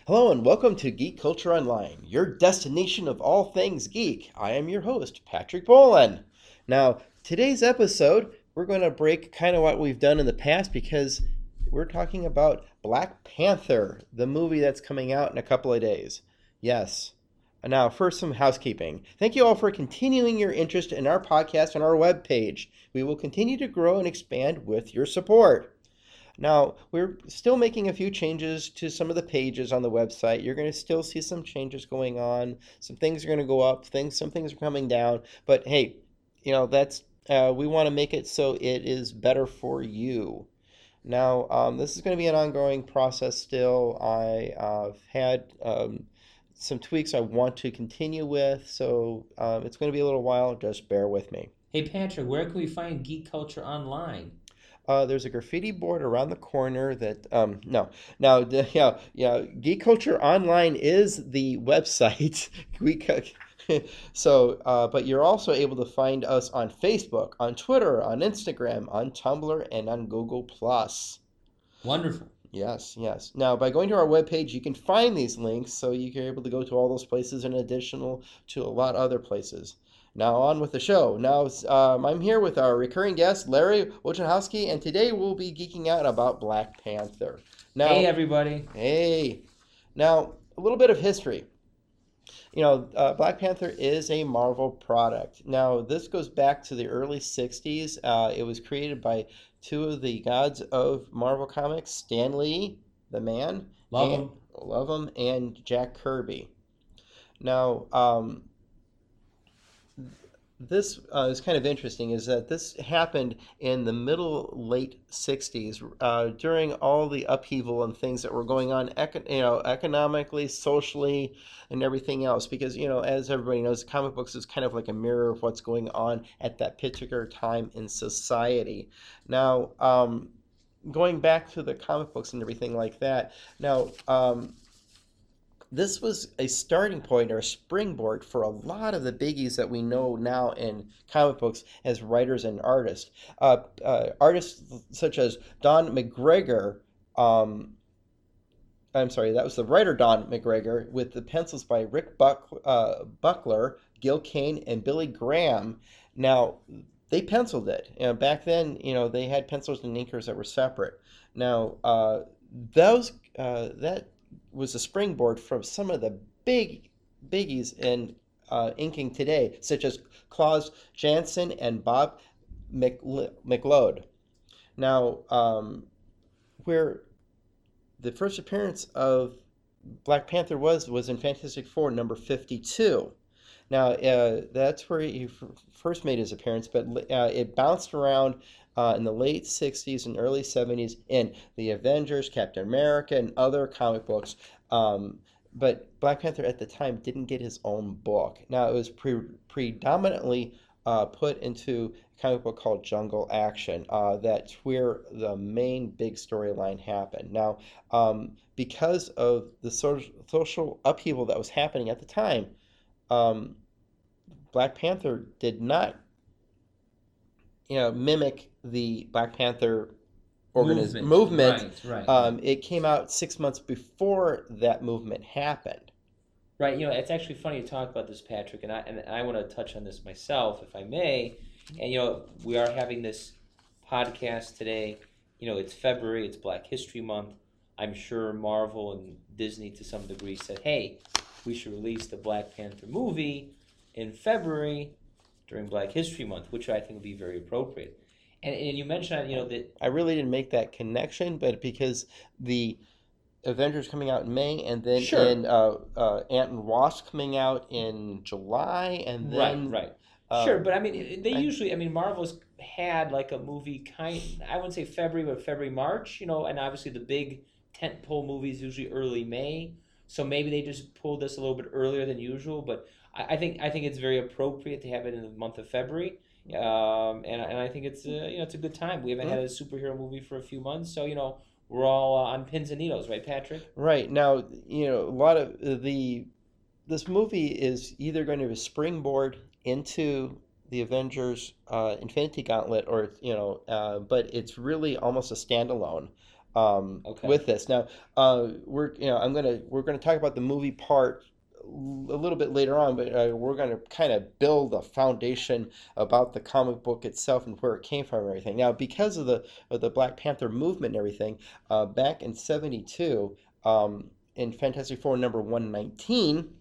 Hello and welcome to Geek Culture Online, your destination of all things geek. I am your host, Patrick Bolin. Now, today's episode, we're going to break kind of what we've done in the past because we're talking about Black Panther, the movie that's coming out in a couple of days. Yes. Now, first, some housekeeping. Thank you all for continuing your interest in our podcast and our webpage. We will continue to grow and expand with your support. Now, we're still making a few changes to some of the pages on the website. You're going to still see some changes going on. Some things are going to go up, some things are coming down. But hey, that's we want to make it so it is better for you. Now, this is going to be an ongoing process still. I've had some tweaks I want to continue with, so it's going to be a little while. Just bear with me. Hey Patrick, where can we find Geek Culture online? There's a graffiti board around the corner that no now yeah, Geek Culture Online is the website. we so but you're also able to find us on Facebook, on Twitter, on Instagram, on Tumblr, and on Google Plus. Wonderful. Yes. Now, by going to our webpage, you can find these links, so you're able to go to all those places in additional to a lot of other places. Now, on with the show. Now, I'm here with our recurring guest, Larry Wojciechowski, and today we'll be geeking out about Black Panther. Hey Now, everybody. hey, now, a little bit of history. Black Panther is a Marvel product. Now, this goes back to the early 60s. It was created by two of the gods of Marvel Comics, Stan Lee, the man, Love and them. love him, and Jack Kirby. Now, this is kind of interesting is that this happened in the middle late 60s during all the upheaval and things that were going on economically, socially, and everything else, because as everybody knows, comic books is kind of like a mirror of what's going on at that particular time in society. Now, going back to the comic books and everything like that. Now, this was a starting point or a springboard for a lot of the biggies that we know now in comic books as writers and artists. Artists such as Don McGregor. I'm sorry, that was the writer Don McGregor with the pencils by Rick Buckler, Gil Kane, and Billy Graham. Now, they penciled it. Back then, they had pencils and inkers that were separate. Now, that was a springboard from some of the biggies in inking today, such as Klaus Janson and Bob McLeod. Now, where the first appearance of Black Panther was in Fantastic Four number 52. Now, that's where he first made his appearance, but it bounced around in the late 60s and early 70s in the Avengers, Captain America, and other comic books. But Black Panther at the time didn't get his own book. Now, it was predominantly put into a comic book called Jungle Action. That's where the main big storyline happened. Now, because of the social upheaval that was happening at the time, um, Black Panther did not, mimic the Black Panther movement. Right. It came out 6 months before that movement happened. Right. It's actually funny you talk about this, Patrick, and I want to touch on this myself, if I may. And we are having this podcast today. It's February. It's Black History Month. I'm sure Marvel and Disney, to some degree, said, "Hey, we should release the Black Panther movie in February during Black History Month," which I think would be very appropriate. And you mentioned, that. I really didn't make that connection, but because the Avengers coming out in May, and then Sure. in Ant and Wasp coming out in July, and then Right. Sure, um, but I mean, they I, usually, Marvel's had like a movie I wouldn't say February, but February, March, and obviously the big tentpole movies usually early May. So maybe they just pulled this a little bit earlier than usual, but I think it's very appropriate to have it in the month of February. And I think it's a good time. We haven't had a superhero movie for a few months, so we're all on pins and needles, right, Patrick? right now, a lot of this movie is either going to be a springboard into the Avengers Infinity Gauntlet, or but it's really almost a standalone. Okay. with this. Now, we're gonna talk about the movie part a little bit later on, but we're gonna kind of build a foundation about the comic book itself and where it came from and everything. Now, because of the Black Panther movement and everything, back in '72, in Fantastic Four number 119.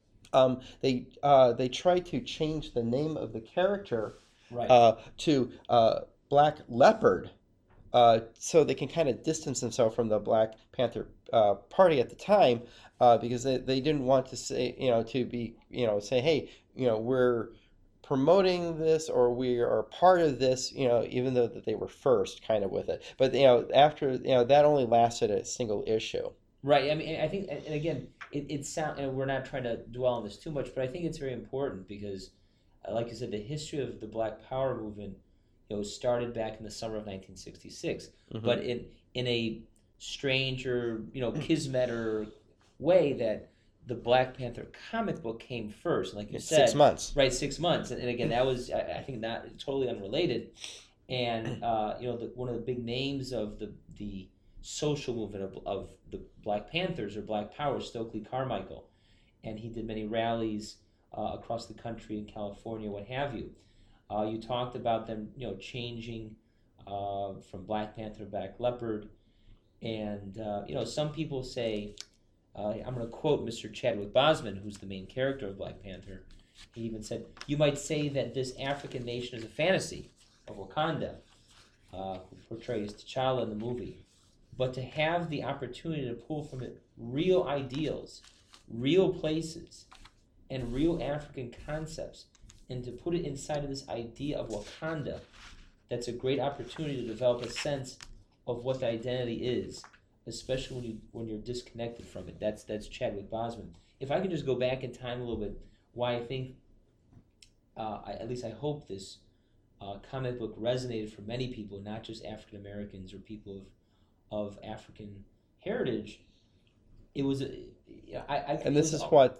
They tried to change the name of the character Right. to Black Leopard, so they can kind of distance themselves from the Black Panther party at the time, because they didn't want to say, to be, say, hey, we're promoting this or we are part of this, even though that they were first kind of with it. But, after, that only lasted a single issue. Right. I mean, I think, and again, it sound, and we're not trying to dwell on this too much, but I think it's very important because, like you said, the history of the Black Power movement, started back in the summer of 1966, Hmm. but in a stranger, kismeter way that the Black Panther comic book came first, like you It's 6 said, months. right, 6 months, and again, that was, I think, not totally unrelated, and one of the big names of the social movement of the Black Panthers or Black Power, Stokely Carmichael, and he did many rallies across the country in California, what have you. You talked about them, changing from Black Panther to Black Leopard, and some people say, I'm going to quote Mr. Chadwick Boseman, who's the main character of Black Panther. He even said, "You might say that this African nation is a fantasy of Wakanda, who portrays T'Challa in the movie, but to have the opportunity to pull from it real ideals, real places, and real African concepts, and to put it inside of this idea of Wakanda, that's a great opportunity to develop a sense of what the identity is, especially when you're disconnected from it." That's Chadwick Boseman. If I could just go back in time a little bit, why I think, at least I hope this comic book resonated for many people, not just African Americans or people of African heritage. It was, And it this was. is what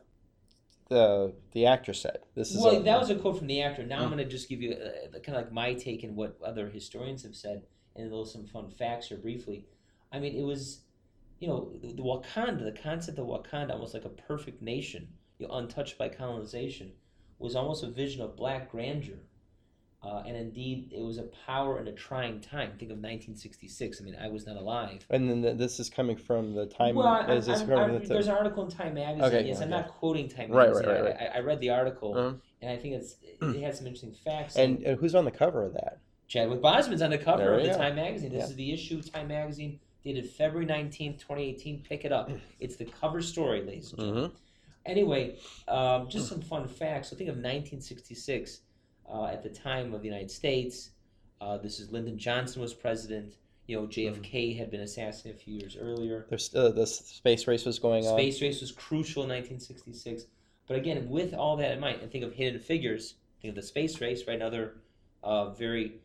the actor said. This is Well, that was a quote from the actor. Now I'm Mm. going to just give you kind of like my take and what other historians have said, and a little some fun facts here briefly. I mean, it was, the Wakanda, the concept of Wakanda, almost like a perfect nation, untouched by colonization, was almost a vision of black grandeur. And indeed, it was a power in a trying time. Think of 1966. I mean, I was not alive. And then this is coming from the time. Well, Is this coming from there's the? an article in Time Magazine. Okay, Yes, I'm okay. not quoting Time Right, right, Magazine. right, right. I read the article, Uh-huh. and I think it had some interesting facts saying And who's on the cover of that? Chadwick Boseman's on the cover There of you the go. Time Magazine. This Yeah. is the issue of Time Magazine dated February 19th, 2018. Pick it up. It's the cover story, ladies and gentlemen. Mm-hmm. Anyway, just some fun facts. So think of 1966, at the time of the United States. This is Lyndon Johnson was president. JFK had been assassinated a few years earlier. There's the space race was going on. Space race was crucial in 1966. But again, with all that in mind, and think of Hidden Figures, think of the space race, right? Another very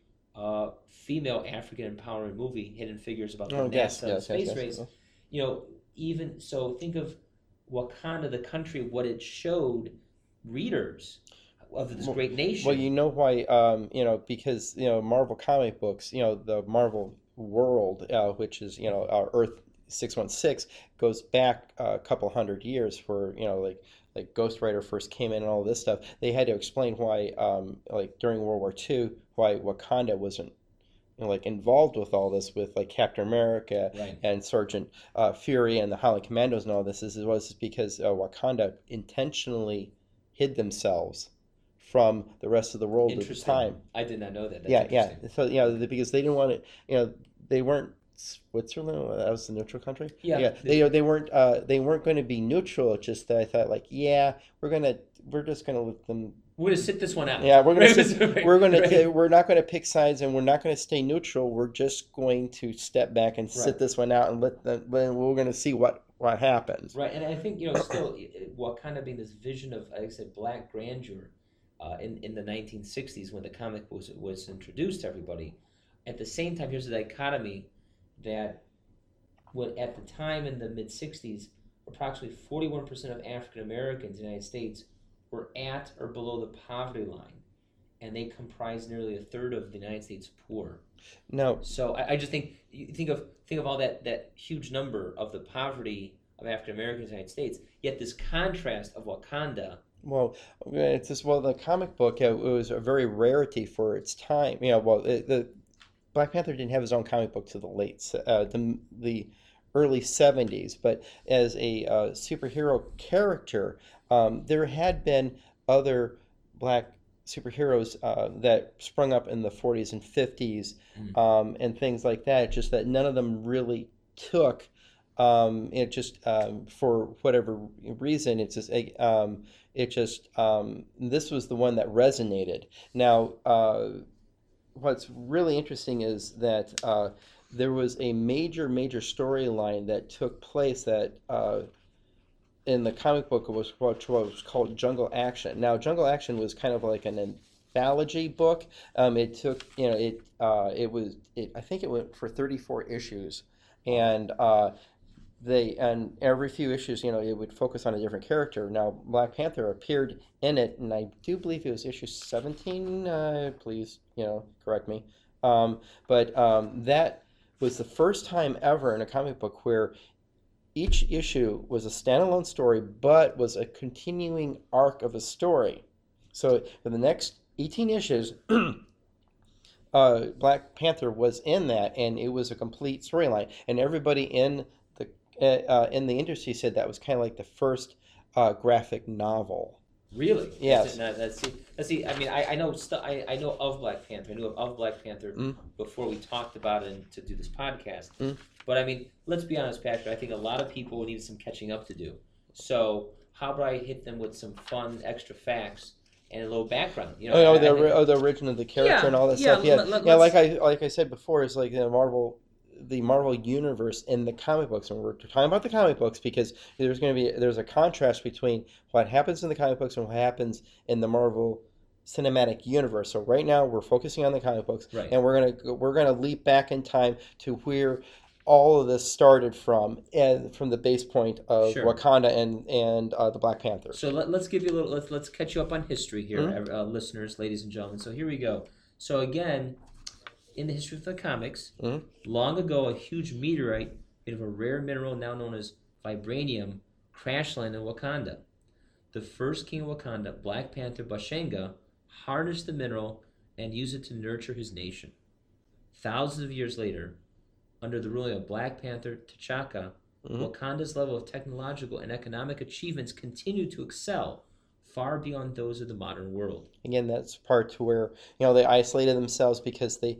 female African empowerment movie, Hidden Figures, about the Oh, yes, NASA yes, space yes, race. yes. Even so, think of Wakanda, the country, what it showed readers of this great nation. Well, you know why? Because Marvel comic books, the Marvel world, which is our Earth 616, goes back a couple hundred years. For like Ghost Rider first came in and all this stuff. They had to explain why, like during World War II, why Wakanda wasn't like involved with all this, with like Captain America Right. and Sergeant Fury and the Howling Commandos and all this. It was because Wakanda intentionally hid themselves from the rest of the world at the Interesting. time. I did not know that. That's Yeah, yeah. interesting. So because they didn't want it, they weren't Switzerland. That was the neutral country. Yeah. Yeah. They weren't going to be neutral. It's just that I thought like, yeah, we're just gonna let them. We're gonna sit this one out. Yeah, we're gonna Right, we're not gonna pick sides and we're not gonna stay neutral. We're just going to step back and sit Right. this one out and let them. We're gonna see what happens. Right, and I think still, Wakanda being this vision of, like I said, black grandeur, in the 1960s when the comic was introduced to everybody. At the same time, here's the dichotomy that when at the time in the mid 60s, approximately 41% of African Americans in the United States were at or below the poverty line, and they comprise nearly a third of the United States poor. No, So I just think you think of all that huge number of the poverty of African Americans in the United States. Yet this contrast of Wakanda. well, it's just well, the comic book it was a very rarity for its time. The Black Panther didn't have his own comic book to the early 70s, but as a superhero character, there had been other black superheroes that sprung up in the 40s and 50s Mm. and things like that, just that none of them really took. It just for whatever reason, this was the one that resonated. Now, what's really interesting is that there was a major storyline that took place that in the comic book was what was called Jungle Action. Now, Jungle Action was kind of like an anthology book. It took, I think it went for 34 issues, and and every few issues, it would focus on a different character. Now, Black Panther appeared in it, and I do believe it was issue 17. Please, correct me. But that was the first time ever in a comic book where each issue was a standalone story, but was a continuing arc of a story. So for the next 18 issues, Black Panther was in that, and it was a complete storyline. And everybody in the industry said that was kind of like the first graphic novel. Really? Yes. Let's see. I mean, I know I know of Black Panther. I knew of Black Panther before we talked about it to do this podcast. But I mean, let's be honest, Patrick. I think a lot of people need some catching up to do. So how about I hit them with some fun extra facts and a little background? The origin of the character and all that stuff. Like I said before, it's like the Marvel universe in the comic books, and we're talking about the comic books because there's a contrast between what happens in the comic books and what happens in the Marvel cinematic universe. So right now we're focusing on the comic books, right, and we're gonna leap back in time to where all of this started from, and from the base point of Sure. Wakanda and the Black Panther. So let's give you a little. Let's catch you up on history here, listeners, ladies and gentlemen. So here we go. So again, in the history of the comics, long ago, a huge meteorite made of a rare mineral now known as vibranium crash landed in Wakanda. The first king of Wakanda, Black Panther Bashenga, harnessed the mineral and used it to nurture his nation. Thousands of years later, under the ruling of Black Panther T'Chaka, Wakanda's level of technological and economic achievements continued to excel far beyond those of the modern world. Again, that's part to where they isolated themselves because they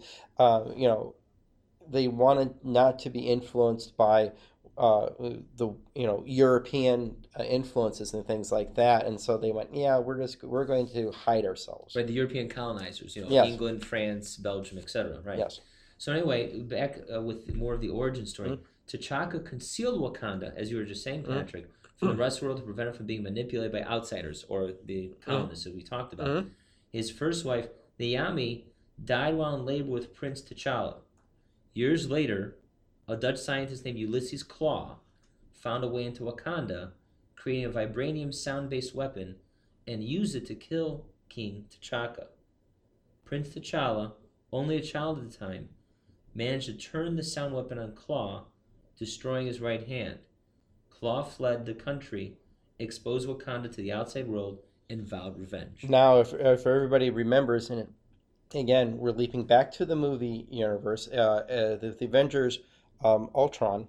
wanted not to be influenced by the European influences and things like that, and so they went, we're going to hide ourselves. Right, the European colonizers, Yes. England, France, Belgium, etc. Right. Yes. So anyway, back with more of the origin story, T'Chaka concealed Wakanda, as you were just saying, Patrick, from the rest of the world to prevent it from being manipulated by outsiders or the colonists that we talked about. His first wife, Naomi, died while in labor with Prince T'Challa. Years later, a Dutch scientist named Ulysses Claw found a way into Wakanda, creating a vibranium sound-based weapon, and used it to kill King T'Chaka. Prince T'Challa, only a child at the time, managed to turn the sound weapon on Claw, destroying his right hand. Claw fled the country, exposed Wakanda to the outside world, and vowed revenge. Now, if everybody remembers, and again, we're leaping back to the movie universe, the Avengers, Ultron,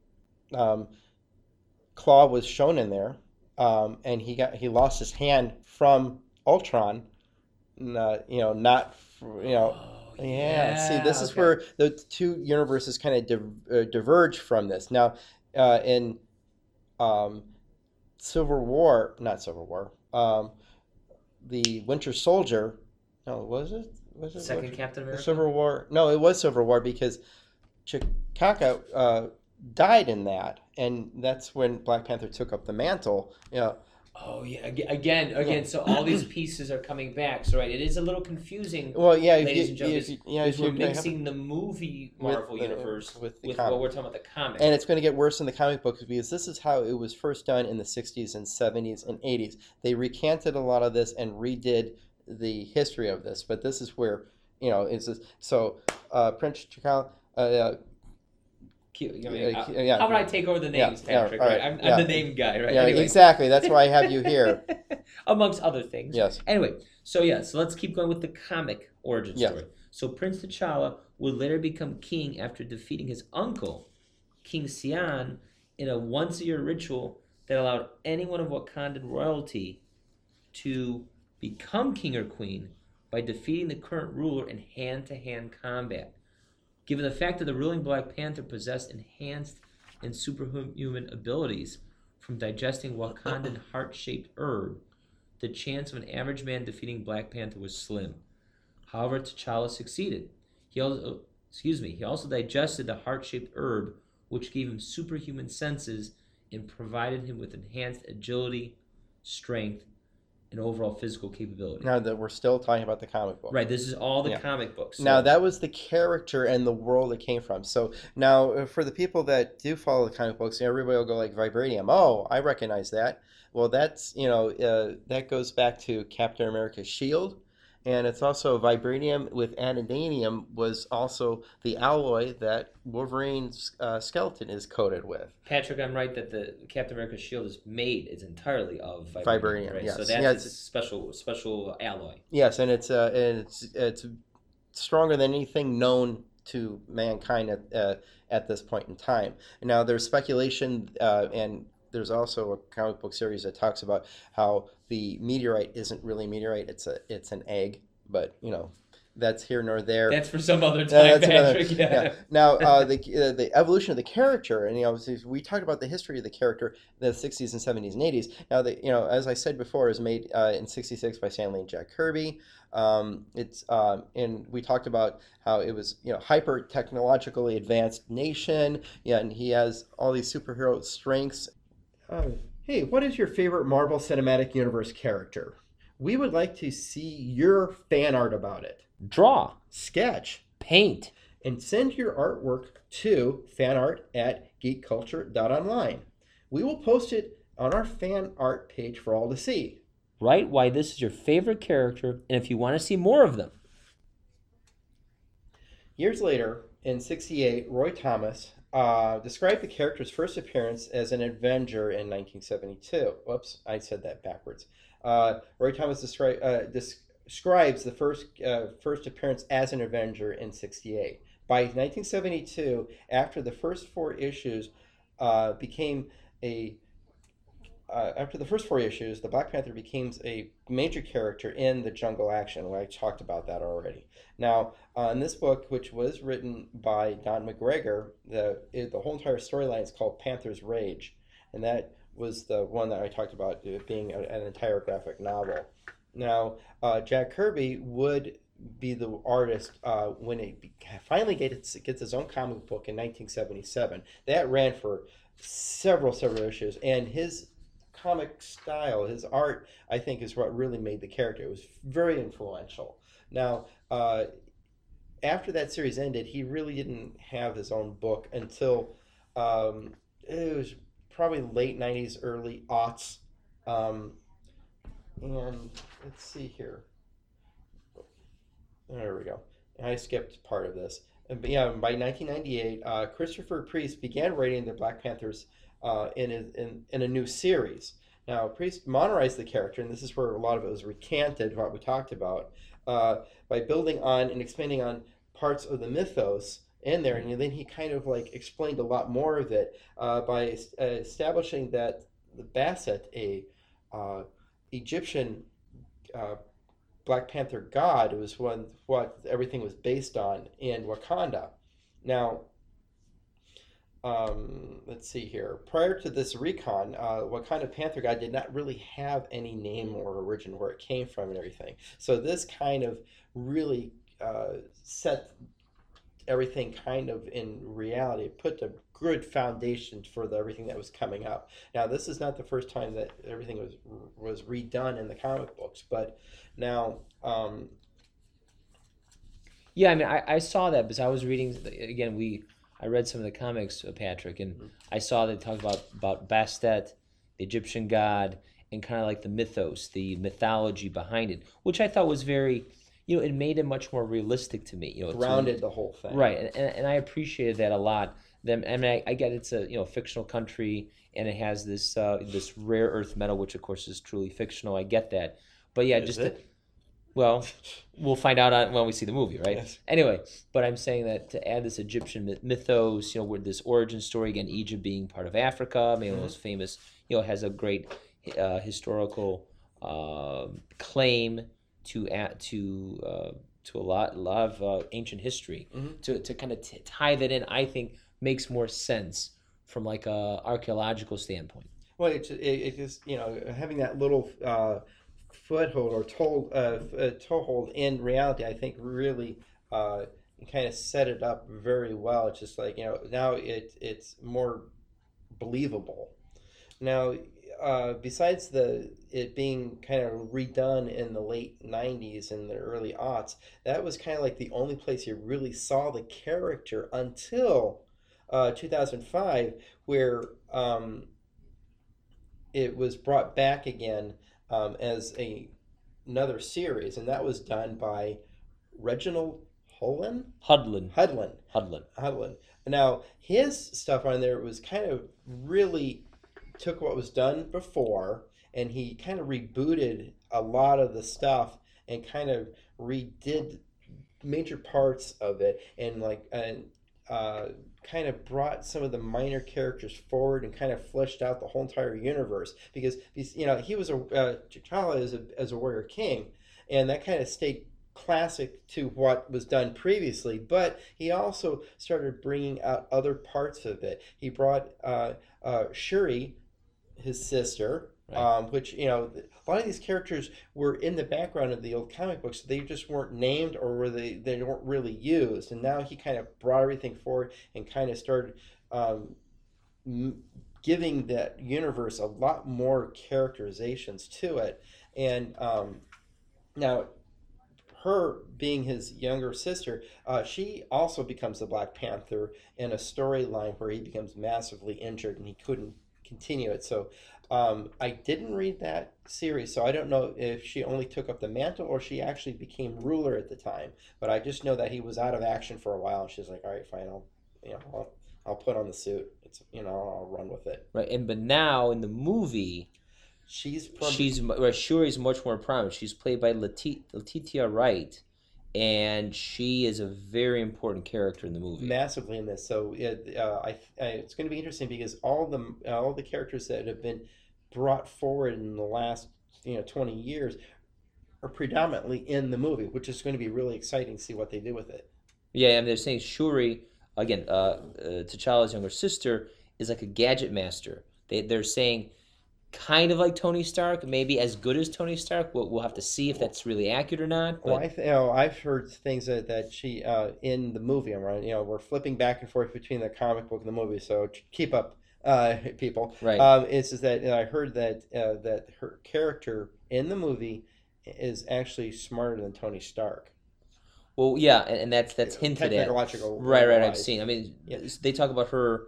Claw was shown in there, and he lost his hand from Ultron. See, this is where the two universes kind of diverge from this. Now, in the Winter Soldier. No, was it? Second Captain America? Civil War. No, it was Civil War because T'Chaka died in that, and that's when Black Panther took up the mantle. Oh yeah, again. So all these pieces are coming back. So right, it is a little confusing. Well, yeah, ladies and gentlemen, if we're mixing the movie Marvel universe with what we're talking about the comics, and it's going to get worse in the comic books because this is how it was first done in the '60s and '70s and '80s. They recanted a lot of this and redid the history of this, but this is where it's just, so Prince Chakal. Yeah, how would I take over the names, Patrick? all Right? right, I'm yeah, the name guy, right? yeah, Anyway. exactly. That's why I have you here. Amongst other things. Yes. Anyway, so let's keep going with the comic origin Yes. story. So Prince T'Challa would later become king after defeating his uncle, King Sion, in a once-a-year ritual that allowed anyone of Wakandan royalty to become king or queen by defeating the current ruler in hand-to-hand combat. Given the fact that the ruling Black Panther possessed enhanced and superhuman abilities from digesting Wakandan heart-shaped herb, the chance of an average man defeating Black Panther was slim. However, T'Challa succeeded. He also digested the heart-shaped herb, which gave him superhuman senses and provided him with enhanced agility, strength, and overall physical capability. Now that we're still talking about the comic book. Right, this is all the comic books. So. Now that was the character and the world it came from. So now for the people that do follow the comic books, everybody will go like Vibranium. Oh, I recognize that. Well, that's, that goes back to Captain America's shield. And it's also vibranium with adamantium was also the alloy that Wolverine's skeleton is coated with. Patrick, I'm right that the Captain America's shield is entirely of vibranium. Right? Yes. So that's a special alloy. Yes, and it's stronger than anything known to mankind at this point in time. Now there's speculation and there's also a comic book series that talks about how the meteorite isn't really meteorite; it's an egg. But that's here nor there. That's for some other time, Patrick. Yeah. Now the evolution of the character, and we talked about the history of the character in the 60s and 70s and 80s. Now as I said before, it was made in '66 by Stan Lee and Jack Kirby. And we talked about how it was hyper technologically advanced nation. Yeah, and he has all these superhero strengths. Hey, what is your favorite Marvel Cinematic Universe character? We would like to see your fan art about it. Draw, sketch, paint, and send your artwork to fanart@geekculture.online. We will post it on our fan art page for all to see. Write why this is your favorite character and if you want to see more of them. Years later, in '68, Roy Thomas described the character's first appearance as an Avenger in 1972. Whoops, I said that backwards. Roy Thomas describes the first appearance as an Avenger in '68. By 1972, after the first four issues, the Black Panther became a major character in the Jungle Action. I talked about that already. Now, in this book, which was written by Don McGregor, the whole entire storyline is called Panther's Rage, and that was the one that I talked about being an entire graphic novel. Now, Jack Kirby would be the artist when it finally gets its own comic book in 1977. That ran for several issues, and his comic style, his art, I think, is what really made the character. It was very influential. Now, after that series ended, he really didn't have his own book until it was probably late 90s, early aughts. And let's see here. There we go. I skipped part of this. But yeah, by 1998, Christopher Priest began writing the Black Panthers in a new series. Now, Priest modernized the character, and this is where a lot of it was recanted, what we talked about, by building on and expanding on parts of the mythos in there, and then he kind of explained a lot more of it by establishing that the Basset, a Egyptian Black Panther god, was what everything was based on in Wakanda. Now, let's see here. Prior to this recon, Wakanda Panther god did not really have any name or origin where it came from and everything. So this kind of really set everything kind of in reality. It put a good foundation for everything that was coming up. Now, this is not the first time that everything was redone in the comic books, but now... Yeah, I mean, I saw that because I was reading, again, I read some of the comics, Patrick, and I saw they talked about Bastet, the Egyptian god, and kind of like the mythos, the mythology behind it, which I thought was very, it made it much more realistic to me. Grounded the whole thing. Right, and I appreciated that a lot. Them, I mean, I get it's a fictional country, and it has this rare earth metal, which of course is truly fictional. I get that, but yeah, Is it? well, we'll find out when we see the movie, right? Yes. Anyway, but I'm saying that to add this Egyptian mythos, with this origin story again, Egypt being part of Africa, maybe most famous, has a great historical claim to a lot of ancient history. To kind of tie that in, I think makes more sense from like a archaeological standpoint. Well, it just having that little foothold or toehold in reality, I think really kind of set it up very well. It's just like now it's more believable. Now, besides it being kind of redone in the late '90s and the early aughts, that was kind of like the only place you really saw the character until 2005, where it was brought back again as another series, and that was done by Reginald Hudlin. Hudlin. Hudlin. Hudlin. Hudlin. Now, his stuff on there was kind of really took what was done before, and he kind of rebooted a lot of the stuff and kind of redid major parts of it, and kind of brought some of the minor characters forward and kind of fleshed out the whole entire universe, because he was T'Challa as a warrior king, and that kind of stayed classic to what was done previously, but he also started bringing out other parts of it. He brought Shuri, his sister, Right. Which a lot of these characters were in the background of the old comic books. They just weren't named, or were they weren't really used. And now he kind of brought everything forward and kind of started giving that universe a lot more characterizations to it. And now, her being his younger sister, she also becomes the Black Panther in a storyline where he becomes massively injured and he couldn't continue it. So I didn't read that series, so I don't know if she only took up the mantle or she actually became ruler at the time. But I just know that he was out of action for a while, and she's like, "All right, fine, I'll put on the suit. It's I'll run with it." Right, but now in the movie, She's from Shuri's much more prominent. She's played by Letitia Wright, and she is a very important character in the movie. massively in this. So it's going to be interesting because all the characters that have been brought forward in the last 20 years are predominantly in the movie, which is going to be really exciting to see what they do with it. Yeah, I mean, they're saying Shuri, again, T'Challa's younger sister, is like a gadget master. They're saying kind of like Tony Stark, maybe as good as Tony Stark. We'll have to see if that's really accurate or not. Well, But I've heard things that she in the movie. I'm right. We're flipping back and forth between the comic book and the movie, so keep up, people. right. It's just that I heard that her character in the movie is actually smarter than Tony Stark. Well, yeah, and that's hinted at. Technological Right. I've wise. seen. I mean, Yeah. they talk about her,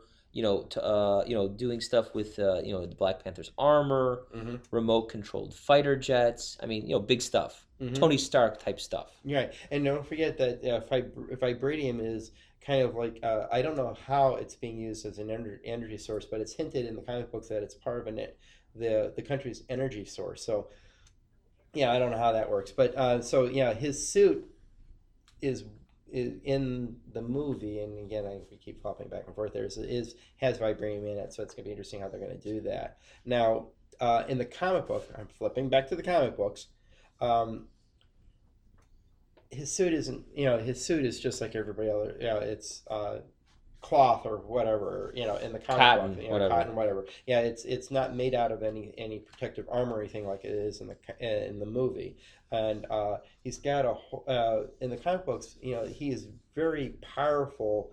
doing stuff with, the Black Panther's armor, Mm-hmm. remote controlled fighter jets. I mean, big stuff. Mm-hmm. Tony Stark type stuff. Right, and don't forget that vibranium is kind of like I don't know how it's being used as an energy source, but it's hinted in the comic books that it's part of the country's energy source. So yeah, I don't know how that works, but so yeah, his suit is in the movie, and again, we keep flopping back and forth. Has vibranium in it, so it's gonna be interesting how they're gonna do that. Now, in the comic book, I'm flipping back to the comic books. Um, his suit isn't, his suit is just like everybody else. It's cloth or whatever, in the comic Cotton, book, whatever. cotton, whatever. Yeah, it's not made out of any protective armor or anything like it is in the movie. And he's got in the comic books, he is very powerful,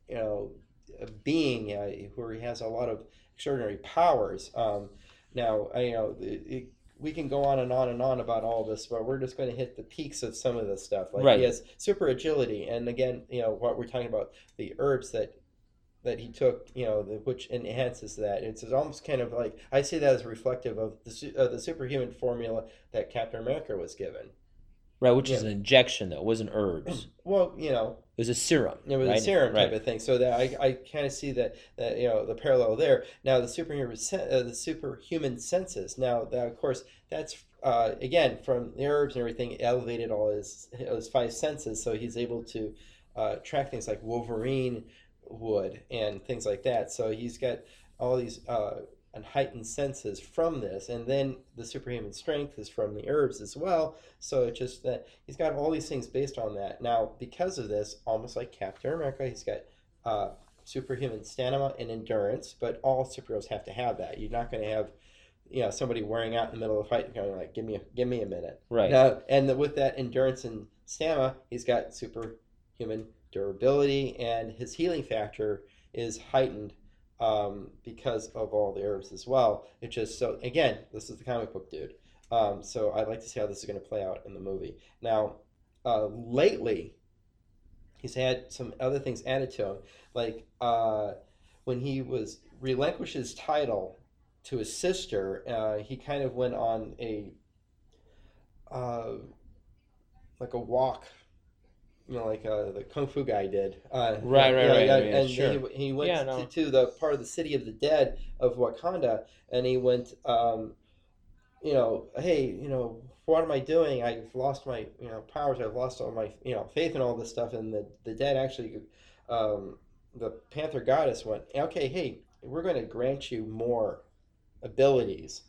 being where he has a lot of extraordinary powers. Now, we can go on and on and on about all this, but we're just going to hit the peaks of some of this stuff. Like Right. he has super agility, and again, what we're talking about, the herbs that that he took, which enhances that. It's almost kind of like I see that as reflective of the superhuman formula that Captain America was given. Right, which is Yeah. an injection though. It wasn't herbs. Well, It was a serum, it was a right? serum type Right. of thing. So that I kind of see that the parallel there. Now the superhuman senses. Now that of course that's again from the herbs and everything elevated all his five senses, so he's able to track things like Wolverine would and things like that. So he's got all these and heightened senses from this, and then the superhuman strength is from the herbs as well. So it's just that he's got all these things based on that. Now, because of this, almost like Captain America, he's got superhuman stamina and endurance. But all superheroes have to have that. You're not going to have somebody wearing out in the middle of a fight and going like, give me a minute. Right. Now, and with that endurance and stamina, he's got superhuman durability, and his healing factor is heightened because of all the herbs as well. It's just so again, this is the comic book dude. So I'd like to see how this is going to play out in the movie. Now, lately, he's had some other things added to him, like when he was relinquished his title to his sister, he kind of went on uh, like a walk, like the kung fu guy did. And Sure. he went Yeah, no. to the part of the city of the dead of Wakanda, and he went, hey, what am I doing? I've lost my, powers. I've lost all my, faith and all this stuff. And the dead actually, the Panther goddess went, okay, hey, we're going to grant you more abilities.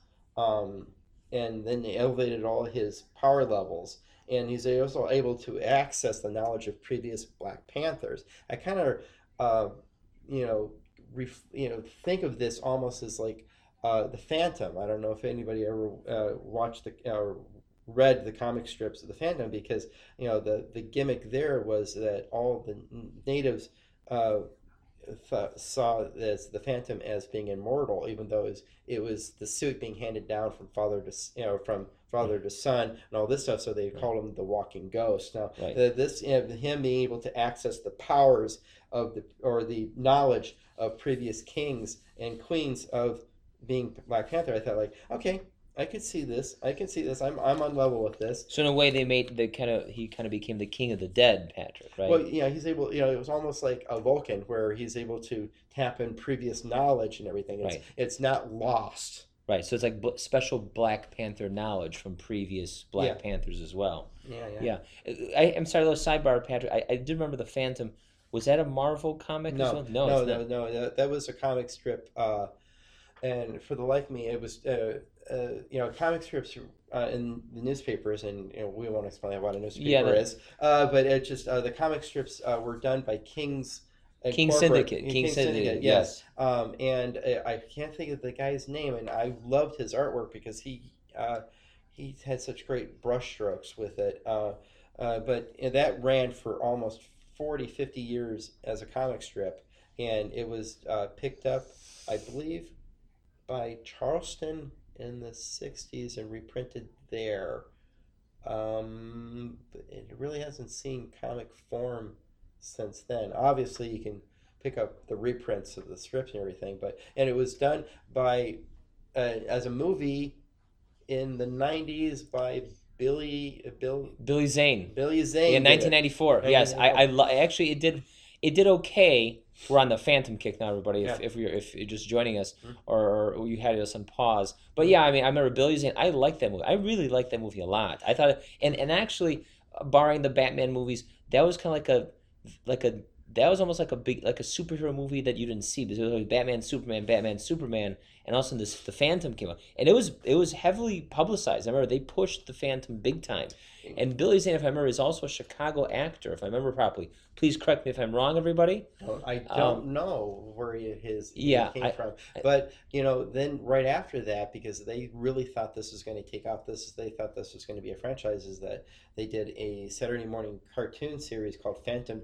And then they elevated all his power levels, and he's also able to access the knowledge of previous Black Panthers. I kind of, you know, think of this almost as like the Phantom. I don't know if anybody ever watched or read the comic strips of the Phantom, because the gimmick there was that all the natives uh, saw this the Phantom as being immortal, even though it was the suit being handed down from father to son and all this stuff. So they called him the Walking Ghost. Now, Right. this him being able to access the powers of the knowledge of previous kings and queens of being Black Panther, I thought like, okay, I could see this. I can see this. I'm on level with this. So in a way, he kind of became the king of the dead, Patrick, right? Well, he's able. It was almost like a Vulcan, where he's able to tap in previous knowledge and everything. Right. It's not lost. Right. So it's like special Black Panther knowledge from previous Black Yeah. Panthers as well. Yeah. I'm sorry, a little sidebar, Patrick. I did remember the Phantom. Was that a Marvel comic as No, well? no, it's no, not. no. That was a comic strip, and for the life of me, it was comic strips in the newspapers, and we won't explain what a newspaper is. But it just the comic strips were done by King Syndicate. King Syndicate. Yes. And I can't think of the guy's name, and I loved his artwork because he had such great brushstrokes with it. But that ran for almost 40, 50 years as a comic strip, and it was picked up, I believe, by Charleston in the 60s and reprinted there. It really hasn't seen comic form since then. Obviously, you can pick up the reprints of the strips and everything, and it was done by as a movie in the 90s by Billy Zane. Billy Zane. Yeah, 1994. Yes, actually it did okay. We're on the Phantom kick now, everybody. If you're just joining us, or you had us on pause, but yeah, I mean, I remember Billy Zane. I liked that movie. I really liked that movie a lot. I thought, and actually, barring the Batman movies, that was kind of that was almost like a superhero movie that you didn't see, because it was like Batman, Superman, and all of a sudden the Phantom came out, and it was heavily publicized. I remember they pushed the Phantom big time. And Billy Zane, if I remember, is also a Chicago actor, if I remember properly. Please correct me if I'm wrong, everybody. I don't know where he came from. But, then right after that, because they really thought this was going to take off, they thought this was going to be a franchise, is that they did a Saturday morning cartoon series called Phantom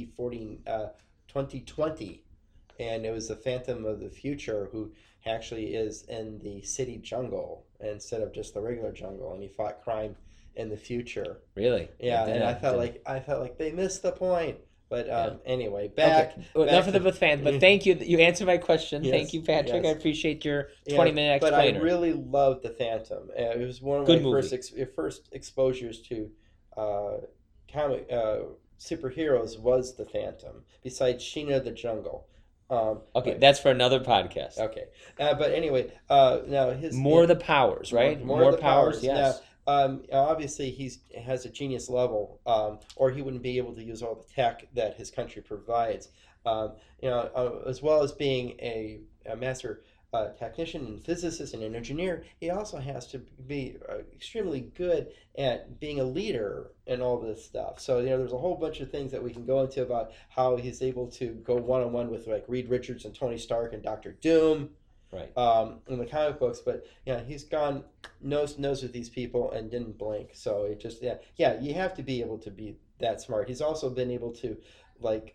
2020. And it was the Phantom of the future who actually is in the city jungle instead of just the regular jungle. And he fought crime in the future. Really? Yeah, and I felt like they missed the point. But Yeah. anyway, Okay. Well, back enough of to the with fans, but thank you. You answered my question. Thank yes, you, Patrick. I yes. appreciate your Yeah, 20-minute but I explainer. really loved The Phantom. It was one of Good my movie. first exposures to uh, comic superheroes was The Phantom. Besides Sheena the Jungle. Okay, But that's for another podcast. okay, but anyway, now his More of the powers, right? more of More the powers, powers. Now, yes. obviously, he's has a genius level, or he wouldn't be able to use all the tech that his country provides. As well as being a master technician and physicist and an engineer, he also has to be extremely good at being a leader and all this stuff. So there's a whole bunch of things that we can go into about how he's able to go one on one with like Reed Richards and Tony Stark and Doctor Doom Right. in the comic books, but he's gone nose to nose with these people and didn't blink. So it just you have to be able to be that smart. He's also been able to like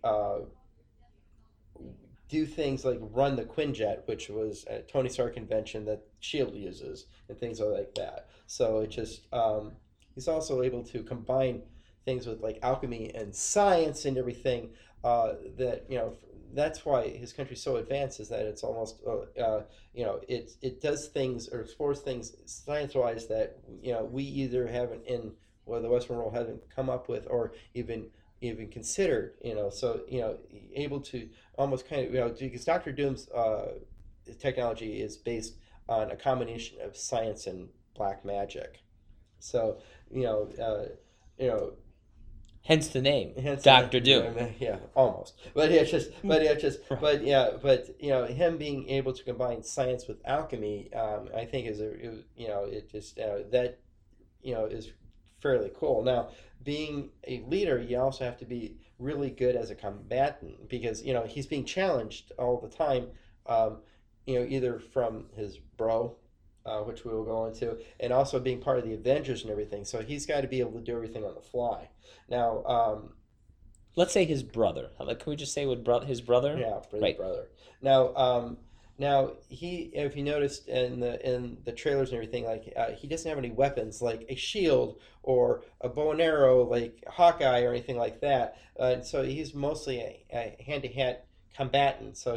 do things like run the Quinjet, which was a Tony Stark invention that Shield uses, and things like that. So it just he's also able to combine things with like alchemy and science and everything. That that's why his country's so advanced is that it's almost it does things or explores things science wise that we either haven't in the Western world haven't come up with or even considered. So able to almost kind of because Doctor Doom's technology is based on a combination of science and black magic. So you know you know Hence the name, hence Doctor Doom. yeah, almost. But Right. but yeah, but him being able to combine science with alchemy, I think it just that is fairly cool. Now, being a leader, you also have to be really good as a combatant because he's being challenged all the time. Um, either from his bro, which we will go into, and also being part of the Avengers and everything. So he's got to be able to do everything on the fly. Now, Let's say his brother. Can we just say his brother? yeah, for his Right. brother. Now if you noticed in the trailers and everything, like he doesn't have any weapons like a shield or a bow and arrow like Hawkeye or anything like that. So he's mostly a hand-to-hand combatant. So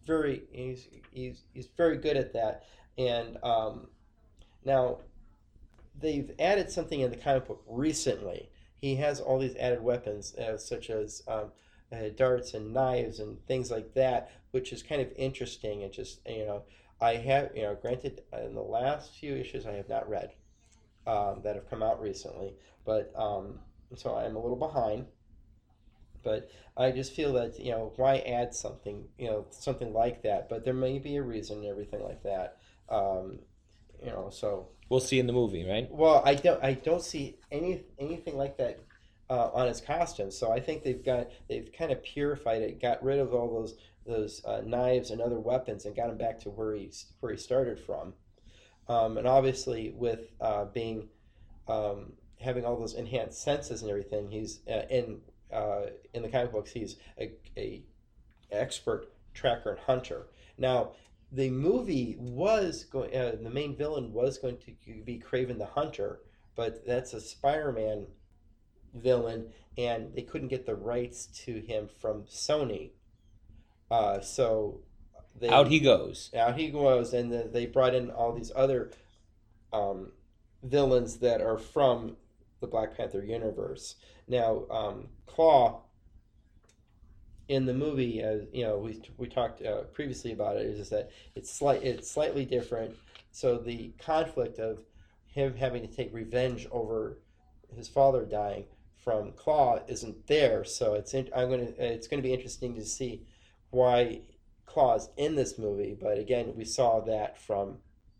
he's very good at that. And now they've added something in the comic book recently. He has all these added weapons, such as darts and knives and things like that, which is kind of interesting. It just I have granted in the last few issues I have not read that have come out recently, but so I'm a little behind. But I just feel that why add something something like that? But there may be a reason and everything like that. Um, so We'll see in the movie, right? well, I don't see anything like that on his costume. So I think they've kind of purified it, got rid of all those knives and other weapons, and got him back to where he started from. And obviously, with being having all those enhanced senses and everything, he's in the comic books he's a expert tracker and hunter. Now, the movie was going. The main villain was going to be Craven the Hunter, but that's a Spider-Man villain, and they couldn't get the rights to him from Sony. So Out they he goes. out he goes, and they brought in all these other um, villains that are from the Black Panther universe. Now, Claw in the movie, we talked previously about it, is that it's slightly different. So the conflict of him having to take revenge over his father dying from Claw isn't there. So it's gonna be interesting to see why Claw's in this movie. But again, we saw that from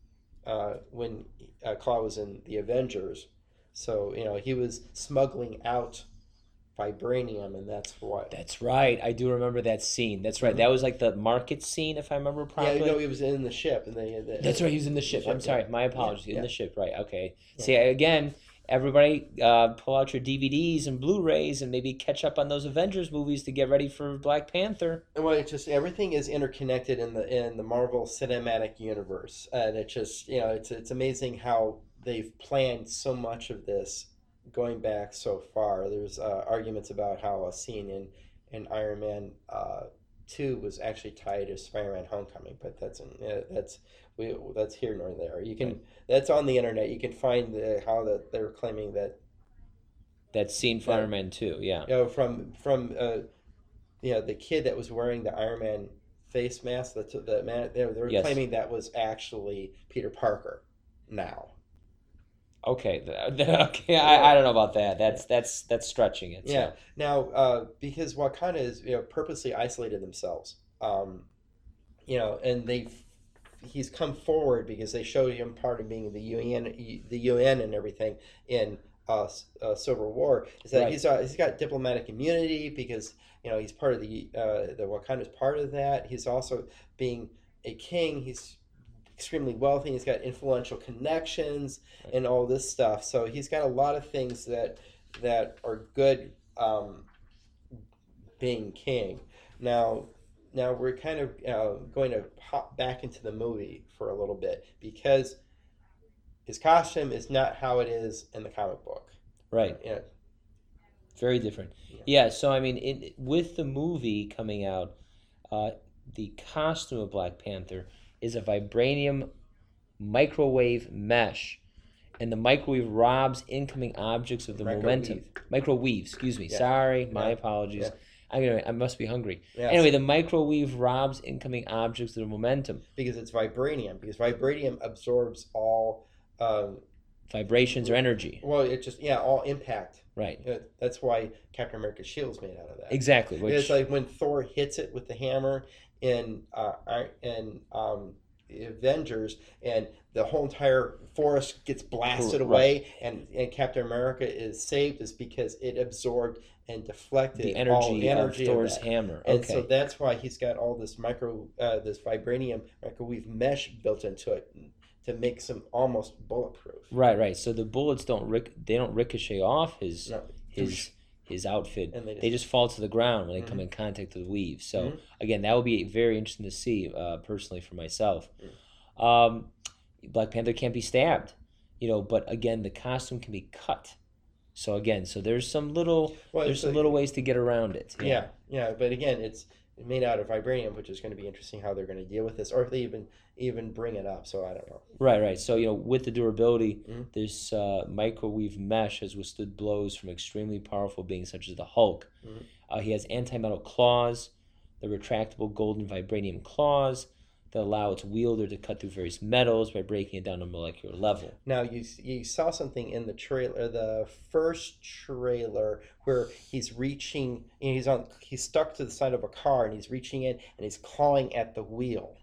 when Claw was in the Avengers. So he was smuggling out vibranium, and that's what. That's right. I do remember that scene. That's right. Mhm. That was like the market scene, if I remember Yeah, properly. he was in the ship, and That's right. He was in the ship. I'm sorry. Yeah, My yeah, apologies. In yeah, the ship. Right. Okay. yeah. See, again, everybody, pull out your DVDs and Blu-rays and maybe catch up on those Avengers movies to get ready for Black Panther. And well, it's just everything is interconnected in the Marvel Cinematic Universe, and it just it's amazing how they've planned so much of this going back so far. There's arguments about how a scene and Iron Man 2 was actually tied to Spider-Man: Homecoming, but that's here nor there. You can That's on the internet. You can find how that they're claiming that That scene from that Iron Man 2, yeah. from the kid that was wearing the Iron Man face mask. The man they're Yes. claiming that was actually Peter Parker. Now, Okay, okay. I don't know about that. That's stretching it. yeah. So. Because Wakanda is purposely isolated themselves. And he's come forward because they showed him part of being the UN and everything in Civil War. Is that Right. he's got diplomatic immunity because he's part of the Wakanda's part of that. He's also being a king. He's extremely wealthy. He's got influential connections and all this stuff. So he's got a lot of things that are good being king. Now we're kind of going to hop back into the movie for a little bit because his costume is not how it is in the comic book. Right. Yeah. Very different. Yeah. Yeah, so I mean, with the movie coming out, the costume of Black Panther is a vibranium microwave mesh, and the microwave robs incoming objects of the momentum. Microwave, excuse me. Yeah. Sorry, my Yeah. apologies. Yeah. I must be hungry. Yes. Anyway, the microwave robs incoming objects of the momentum. Because it's vibranium. Because vibranium absorbs all. Vibrations or energy. Well, all impact. Right. That's why Captain America's shield's made out of that. Exactly. It's like when Thor hits it with the hammer in Avengers, and the whole entire forest gets blasted away, and Captain America is saved, is because it absorbed and deflected the all energy energy of Thor's that. hammer. And Okay. so that's why he's got all this this vibranium microwave mesh built into it to make some almost bulletproof. Right. So the bullets don't ricochet off his No. his outfit. And They just fall to the ground when they come in contact with the weave. So again, that would be very interesting to see personally for myself. Black Panther can't be stabbed, but again, the costume can be cut. So again, there's some little ways to get around it. Yeah. But again, it's made out of vibranium, which is going to be interesting how they're going to deal with this, or if they even bring it up. So I don't know. Right. So with the durability, this microwave mesh has withstood blows from extremely powerful beings such as the Hulk. He has anti-metal claws, the retractable golden vibranium claws that allow its wielder to cut through various metals by breaking it down to molecular level. Now you saw something in the trailer, the first trailer, where he's reaching. He's stuck to the side of a car, and he's reaching in and he's clawing at the wheel.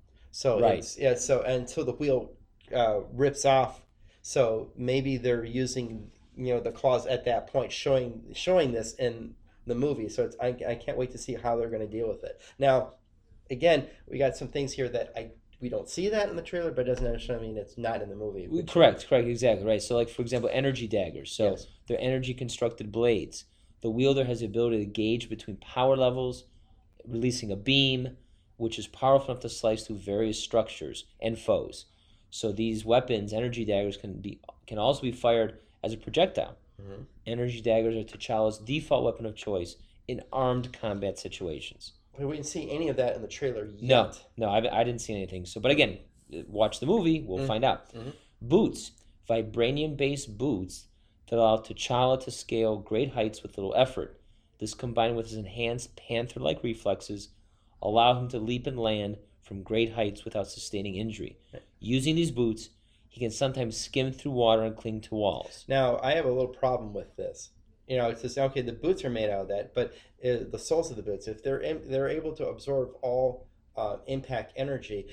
So Right. So until the wheel rips off. So maybe they're using the claws at that point, showing this in the movie. So I can't wait to see how they're going to deal with it. Now, again, we got some things here that we don't see that in the trailer, but it doesn't necessarily mean it's not in the movie. Correct, exactly, right. So, like, for example, energy daggers. So, Yes. they're energy-constructed blades. The wielder has the ability to gauge between power levels, releasing a beam, which is powerful enough to slice through various structures and foes. So, these weapons, energy daggers, can also be fired as a projectile. Energy daggers are T'Challa's default weapon of choice in armed combat situations. We didn't see any of that in the trailer yet. No, I didn't see anything. So, but again, watch the movie. We'll find out. Boots, vibranium-based boots that allow T'Challa to scale great heights with little effort. This, combined with his enhanced panther-like reflexes, allow him to leap and land from great heights without sustaining injury. Using these boots, he can sometimes skim through water and cling to walls. Now, I have a little problem with this. It's just, okay, the boots are made out of that, but the soles of the boots, if they're able to absorb all impact energy,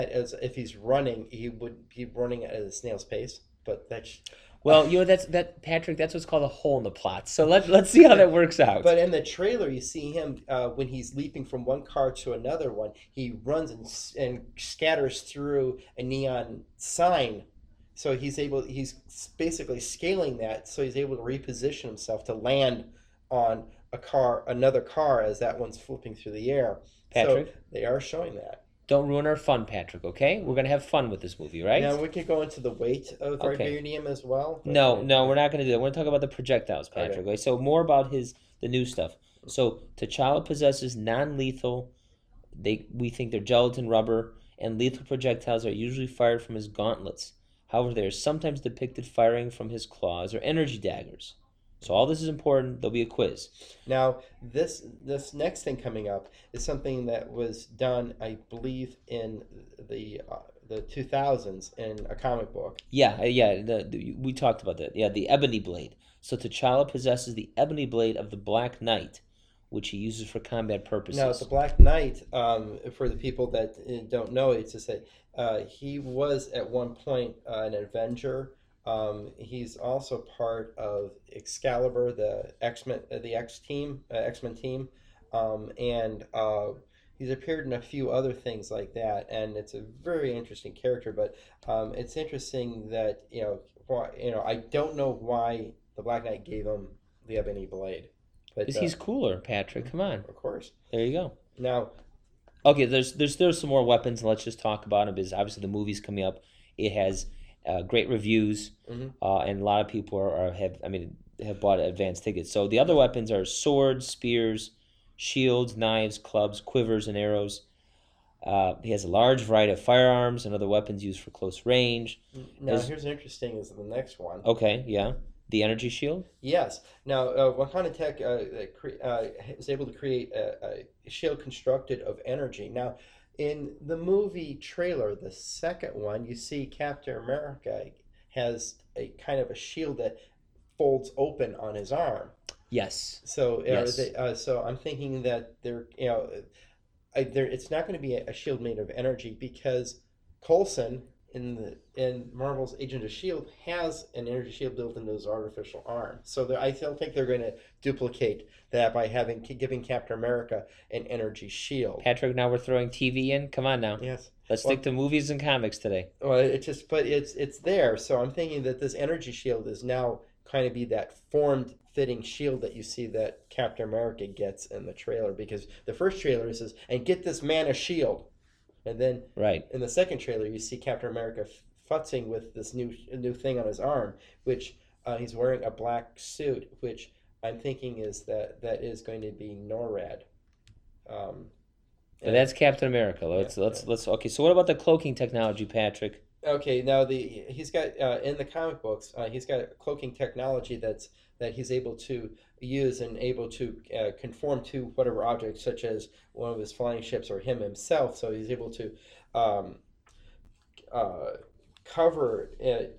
if he's running, he would be running at a snail's pace. But that's Well, Patrick. That's what's called a hole in the plot. So let's see how that works out. But in the trailer, you see him when he's leaping from one car to another one. He runs and scatters through a neon sign. So he's basically scaling that. So he's able to reposition himself to land on another car as that one's flipping through the air. Patrick? So they are showing that. Don't ruin our fun, Patrick, okay? We're going to have fun with this movie, right? Now, we could go into the weight of vibranium as well. No, we're not going to do that. We're going to talk about the projectiles, Patrick. Okay. So more about the new stuff. So T'Challa possesses non-lethal. We think they're gelatin rubber, and lethal projectiles are usually fired from his gauntlets. However, they are sometimes depicted firing from his claws or energy daggers. So all this is important. There'll be a quiz. Now, this next thing coming up is something that was done, I believe, in the 2000s in a comic book. Yeah. We talked about that. Yeah, the Ebony Blade. So T'Challa possesses the Ebony Blade of the Black Knight, which he uses for combat purposes. Now, the Black Knight, for the people that don't know, it's to say he was at one point an Avenger. He's also part of Excalibur, the X-Men, the X-Men team, and he's appeared in a few other things like that. And it's a very interesting character. But it's interesting that I don't know why the Black Knight gave him the Ebony Blade. Because he's cooler, Patrick. Come on. Of course. There you go. Now, okay, there's some more weapons. Let's just talk about them because obviously the movie's coming up. It has great reviews, and a lot of people have bought advance tickets. So the other weapons are swords, spears, shields, knives, clubs, quivers, and arrows. He has a large variety of firearms and other weapons used for close range. Now, here's interesting is the next one. Okay, yeah. The energy shield? Yes. Now, Wakanda Tech was able to create a shield constructed of energy. Now, in the movie trailer, the second one, you see Captain America has a kind of a shield that folds open on his arm. Yes. So, Yes. so I'm thinking that it's not going to be a shield made of energy because Coulson in Marvel's Agent of S.H.I.E.L.D. has an energy shield built into his artificial arm. So I don't think they're going to duplicate that by giving Captain America an energy shield. Patrick, now we're throwing TV in? Come on now. Yes. Let's stick to movies and comics today. Well, it's there. So I'm thinking that this energy shield is now kind of be that formed fitting shield that you see that Captain America gets in the trailer, because the first trailer says, and get this man a shield. And then in the second trailer, you see Captain America futzing with this new thing on his arm, which he's wearing a black suit, which I'm thinking is that is going to be NORAD. But that's Captain America. Let's okay. So what about the cloaking technology, Patrick? Okay, now he's got in the comic books, he's got a cloaking technology that he's able to use and able to conform to whatever object, such as one of his flying ships or him himself. So he's able to cover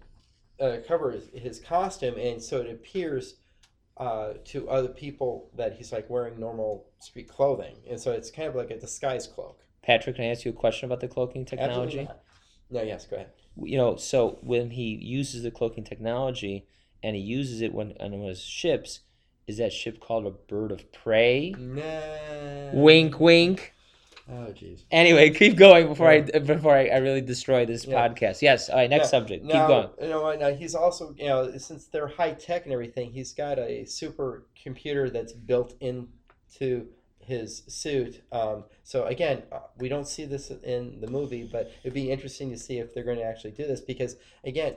his costume, and so it appears to other people that he's like wearing normal street clothing, and so it's kind of like a disguise cloak. Patrick, can I ask you a question about the cloaking technology? Absolutely not. No, yes, go ahead. So when he uses the cloaking technology and he uses it on one of his ships, is that ship called a bird of prey? No. Wink, wink. Oh, jeez. Anyway, keep going before I really destroy this podcast. Yes. All right. Next subject. Keep going. Now he's also since they're high tech and everything, he's got a super computer that's built into his suit. So again, we don't see this in the movie, but it'd be interesting to see if they're going to actually do this, because again,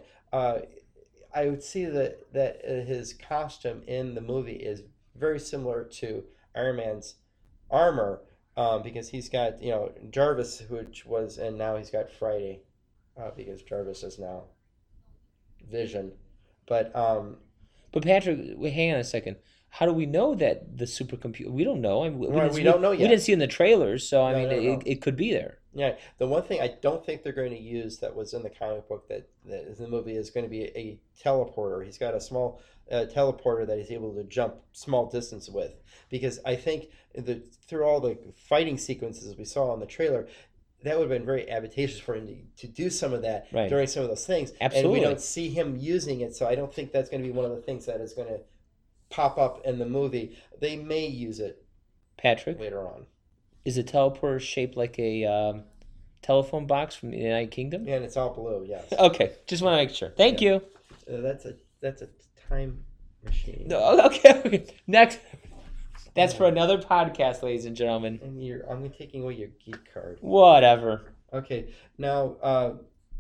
I would see that his costume in the movie is very similar to Iron Man's armor, because he's got Jarvis, which was, and now he's got Friday, because Jarvis is now Vision, but Patrick, wait, hang on a second. How do we know that the supercomputer? We don't know. We don't know yet. We didn't see in the trailers, so No. It could be there. Yeah, the one thing I don't think they're going to use that was in the comic book that is in the movie is going to be a teleporter. He's got a small teleporter that he's able to jump small distance with, because I think through all the fighting sequences we saw in the trailer, that would have been very advantageous for him to do some of that during some of those things. Absolutely. And we don't see him using it, so I don't think that's going to be one of the things that is going to pop up in the movie. They may use it, Patrick, later on. Is a teleporter shaped like a telephone box from the United Kingdom? Yeah, and it's all blue. Yes. Okay, just want to make sure. Thank you. That's a time machine. No, okay. Next. That's for another podcast, ladies and gentlemen. And I'm taking away your geek card. Whatever. Okay, now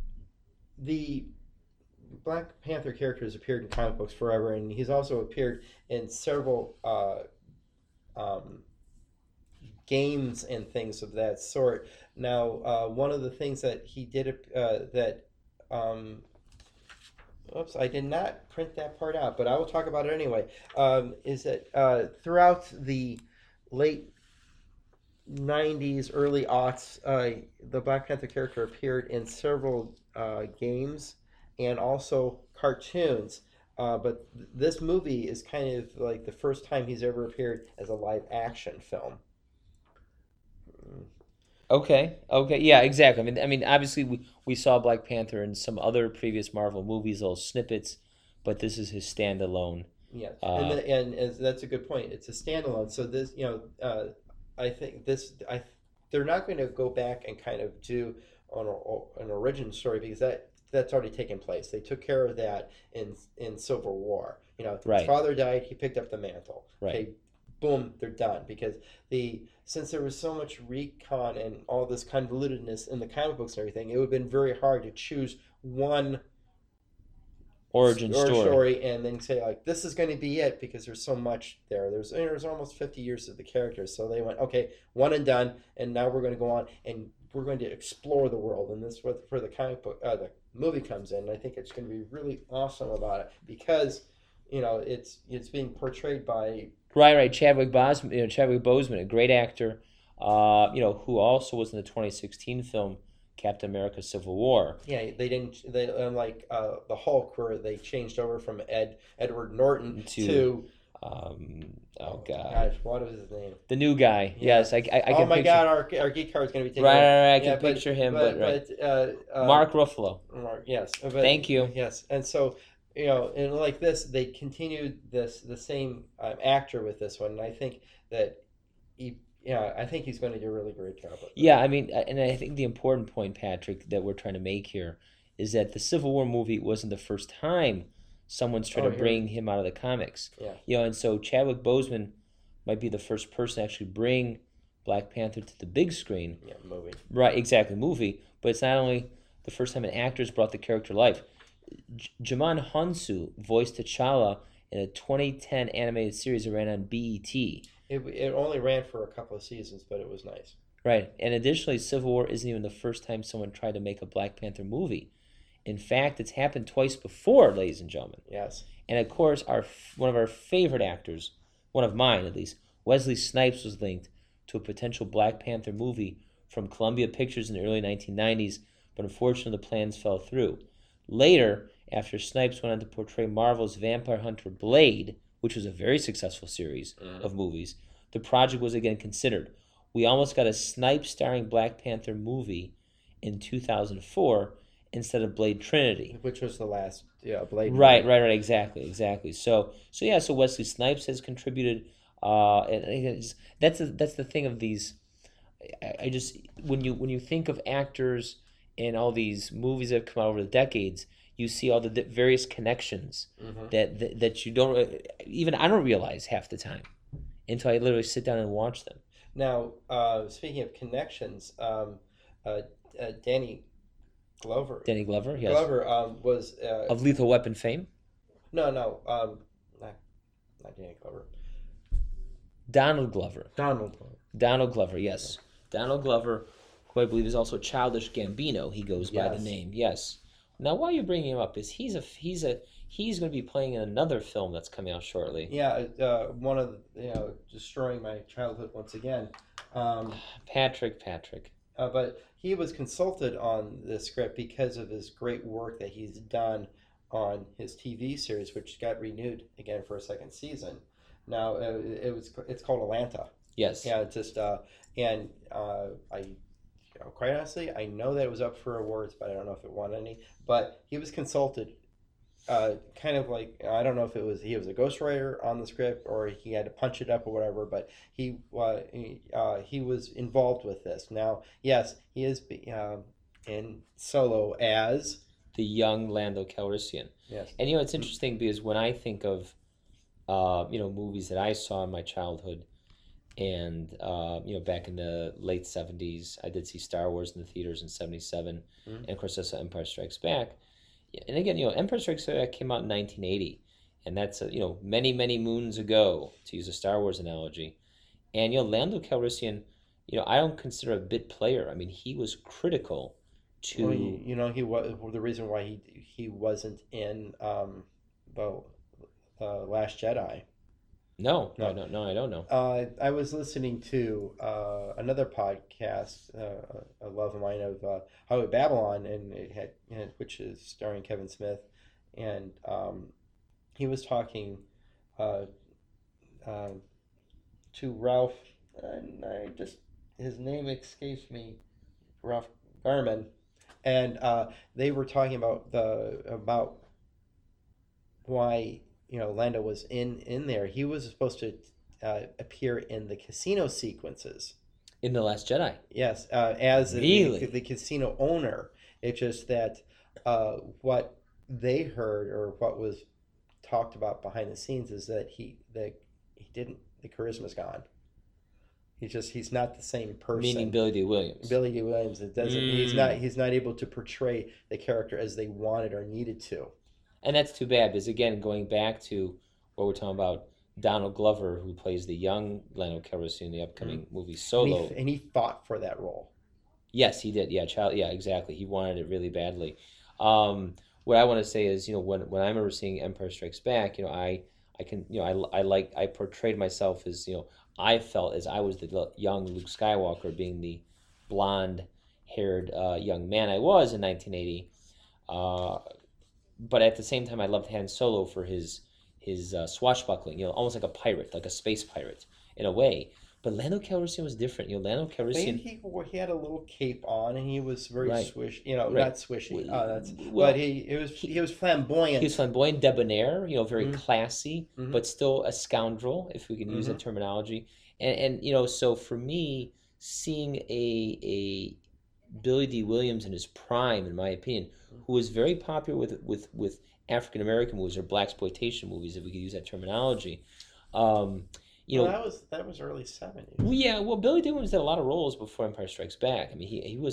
the Black Panther character has appeared in comic books forever, and he's also appeared in several um, games and things of that sort. Now, one of the things that he did that um, oops, I did not print that part out, but I will talk about it anyway. Is that throughout the late 90s, early aughts, the Black Panther character appeared in several games and also cartoons. But this movie is kind of like the first time he's ever appeared as a live action film. Okay, okay, yeah, exactly. I mean, obviously we saw Black Panther in some other previous Marvel movies, little snippets, but this is his standalone. Yeah, Uh, and as that's a good point. It's a standalone. So this, I think they're not going to go back and kind of do an origin story because that's already taken place. They took care of that in Civil War. His right, father died. He picked up the mantle. right. Okay, boom, they're done because since there was so much recon and all this convolutedness in the comic books and everything, it would have been very hard to choose one Origin or story. story and then say like this is going to be it because there's so much there. There's almost 50 years of the characters, so they went okay, one and done, and now we're going to go on and we're going to explore the world, and this is what for the comic book the movie comes in. And I think it's going to be really awesome about it because it's being portrayed by Right, right. Chadwick Boseman, a great actor, who also was in the 2016 film Captain America: Civil War. yeah, they unlike the Hulk where they changed over from Edward Norton To to oh oh god, gosh, what was his name? the new guy. Yeah. Yes, I Oh can my picture. God, our geek card is going to be taken Right, over. right, right. I Yeah, can picture him, but right. but Mark Ruffalo. yes, Thank you. yes, and so and like this, they continued the same actor with this one, and I think that I think he's going to do a really great job with Yeah, this. I mean, and I think the important point, Patrick, that we're trying to make here is that the Civil War movie wasn't the first time someone's tried Oh, to here, bring him out of the comics. yeah, And so Chadwick Boseman might be the first person to actually bring Black Panther to the big screen. yeah, movie. Right, exactly, movie. But it's not only the first time an actor's brought the character to life. Djimon Hounsou voiced T'Challa in a 2010 animated series that ran on BET. It only ran for a couple of seasons, but it was nice. Right, and additionally, Civil War isn't even the first time someone tried to make a Black Panther movie. In fact, it's happened twice before, ladies and gentlemen. Yes. And of course, one of our favorite actors, one of mine at least, Wesley Snipes was linked to a potential Black Panther movie from Columbia Pictures in the early 1990s, but unfortunately the plans fell through. Later, after Snipes went on to portray Marvel's vampire hunter Blade, which was a very successful series of movies, the project was again considered. We almost got a Snipes starring Black Panther movie in 2004 instead of Blade Trinity. Which was the last Blade Right, movie. right, right. Exactly. So yeah. So Wesley Snipes has contributed. That's the thing of these. I just when you think of actors in all these movies that have come out over the decades, you see all the various connections Hmm. that you don't even I don't realize half the time until I literally sit down and watch them. Now, speaking of connections, uh, Danny Glover. Danny Glover, yes, Glover was of Lethal Weapon fame. no, not Danny Glover. Donald Glover. Donald Glover. Donald Glover, yes. Donald Glover, who I believe is also Childish Gambino. He goes by the Yes. name. Yes. Now, why you bringing him up is he's going to be playing in another film that's coming out shortly. Yeah, one of destroying my childhood once again. Um, Patrick. but he was consulted on the script because of his great work that he's done on his TV series, which got renewed again for a second season. Now it's called Atlanta. Yes. Yeah, it's just and I quite honestly, I know that it was up for awards, but I don't know if it won any. But he was consulted, kind of like I don't know if he was a ghostwriter on the script or he had to punch it up or whatever. But he was involved with this. Now, yes, he is in solo as The young Lando Calrissian. yes, And it's interesting because when I think of movies that I saw in my childhood, and back in the late '70s, I did see Star Wars in the theaters in '77, mm, and of course I saw Empire Strikes Back. And again, Empire Strikes Back came out in 1980, and that's many moons ago, to use a Star Wars analogy. And Lando Calrissian, I don't consider a bit player. I mean, he was critical Well, to. he was the reason why he wasn't in the Last Jedi. No, I No, don't know. I don't know. I was listening to another podcast, a love of mine of Highway Babylon, and which is starring Kevin Smith, and he was talking uh, uh, to Ralph, and I just his name escapes me, Ralph Garman, and they were talking about why Lando was in there. He was supposed to appear in the casino sequences. In The Last Jedi. Yes, as the Really? casino owner. It's just that what they heard or what was talked about behind the scenes is that he didn't the charisma's gone. He's not the same Meaning person. Billy D. Williams. Billy D. Williams, it doesn't Mm. he's not able to portray the character as they wanted or needed to. And that's too bad because, again, going back to what we're talking about, Donald Glover, who plays the young Lando Calrissian in the Mhm. upcoming movie And Solo. he fought for that role. Yes, he did. Yeah, child. Yeah, exactly. He wanted it really badly. What I want to say is, when I remember seeing Empire Strikes Back, I can, I portrayed myself as, I felt as I was the young Luke Skywalker, being the blonde-haired young man I was in 1980. Uh, but at the same time, I loved Han Solo for his swashbuckling, almost like a pirate, like a space pirate in a way. But Lando Calrissian was different. Lando And Calrissian, he had a little cape on, and he was very right, swish. right. Not swishy. But Well, he was he was flamboyant. flamboyant, debonair, very Mm-hmm. classy, Mm-hmm. but still a scoundrel, if we can use Mm-hmm. that terminology. And so for me, seeing a Billy D. Williams in his prime, in my opinion, who was very popular with African American movies or black exploitation movies, if we could use that terminology. Um, you Well, know, that was early '70s. well, yeah, well, Billy D. Williams did a lot of roles before Empire Strikes Back. I mean,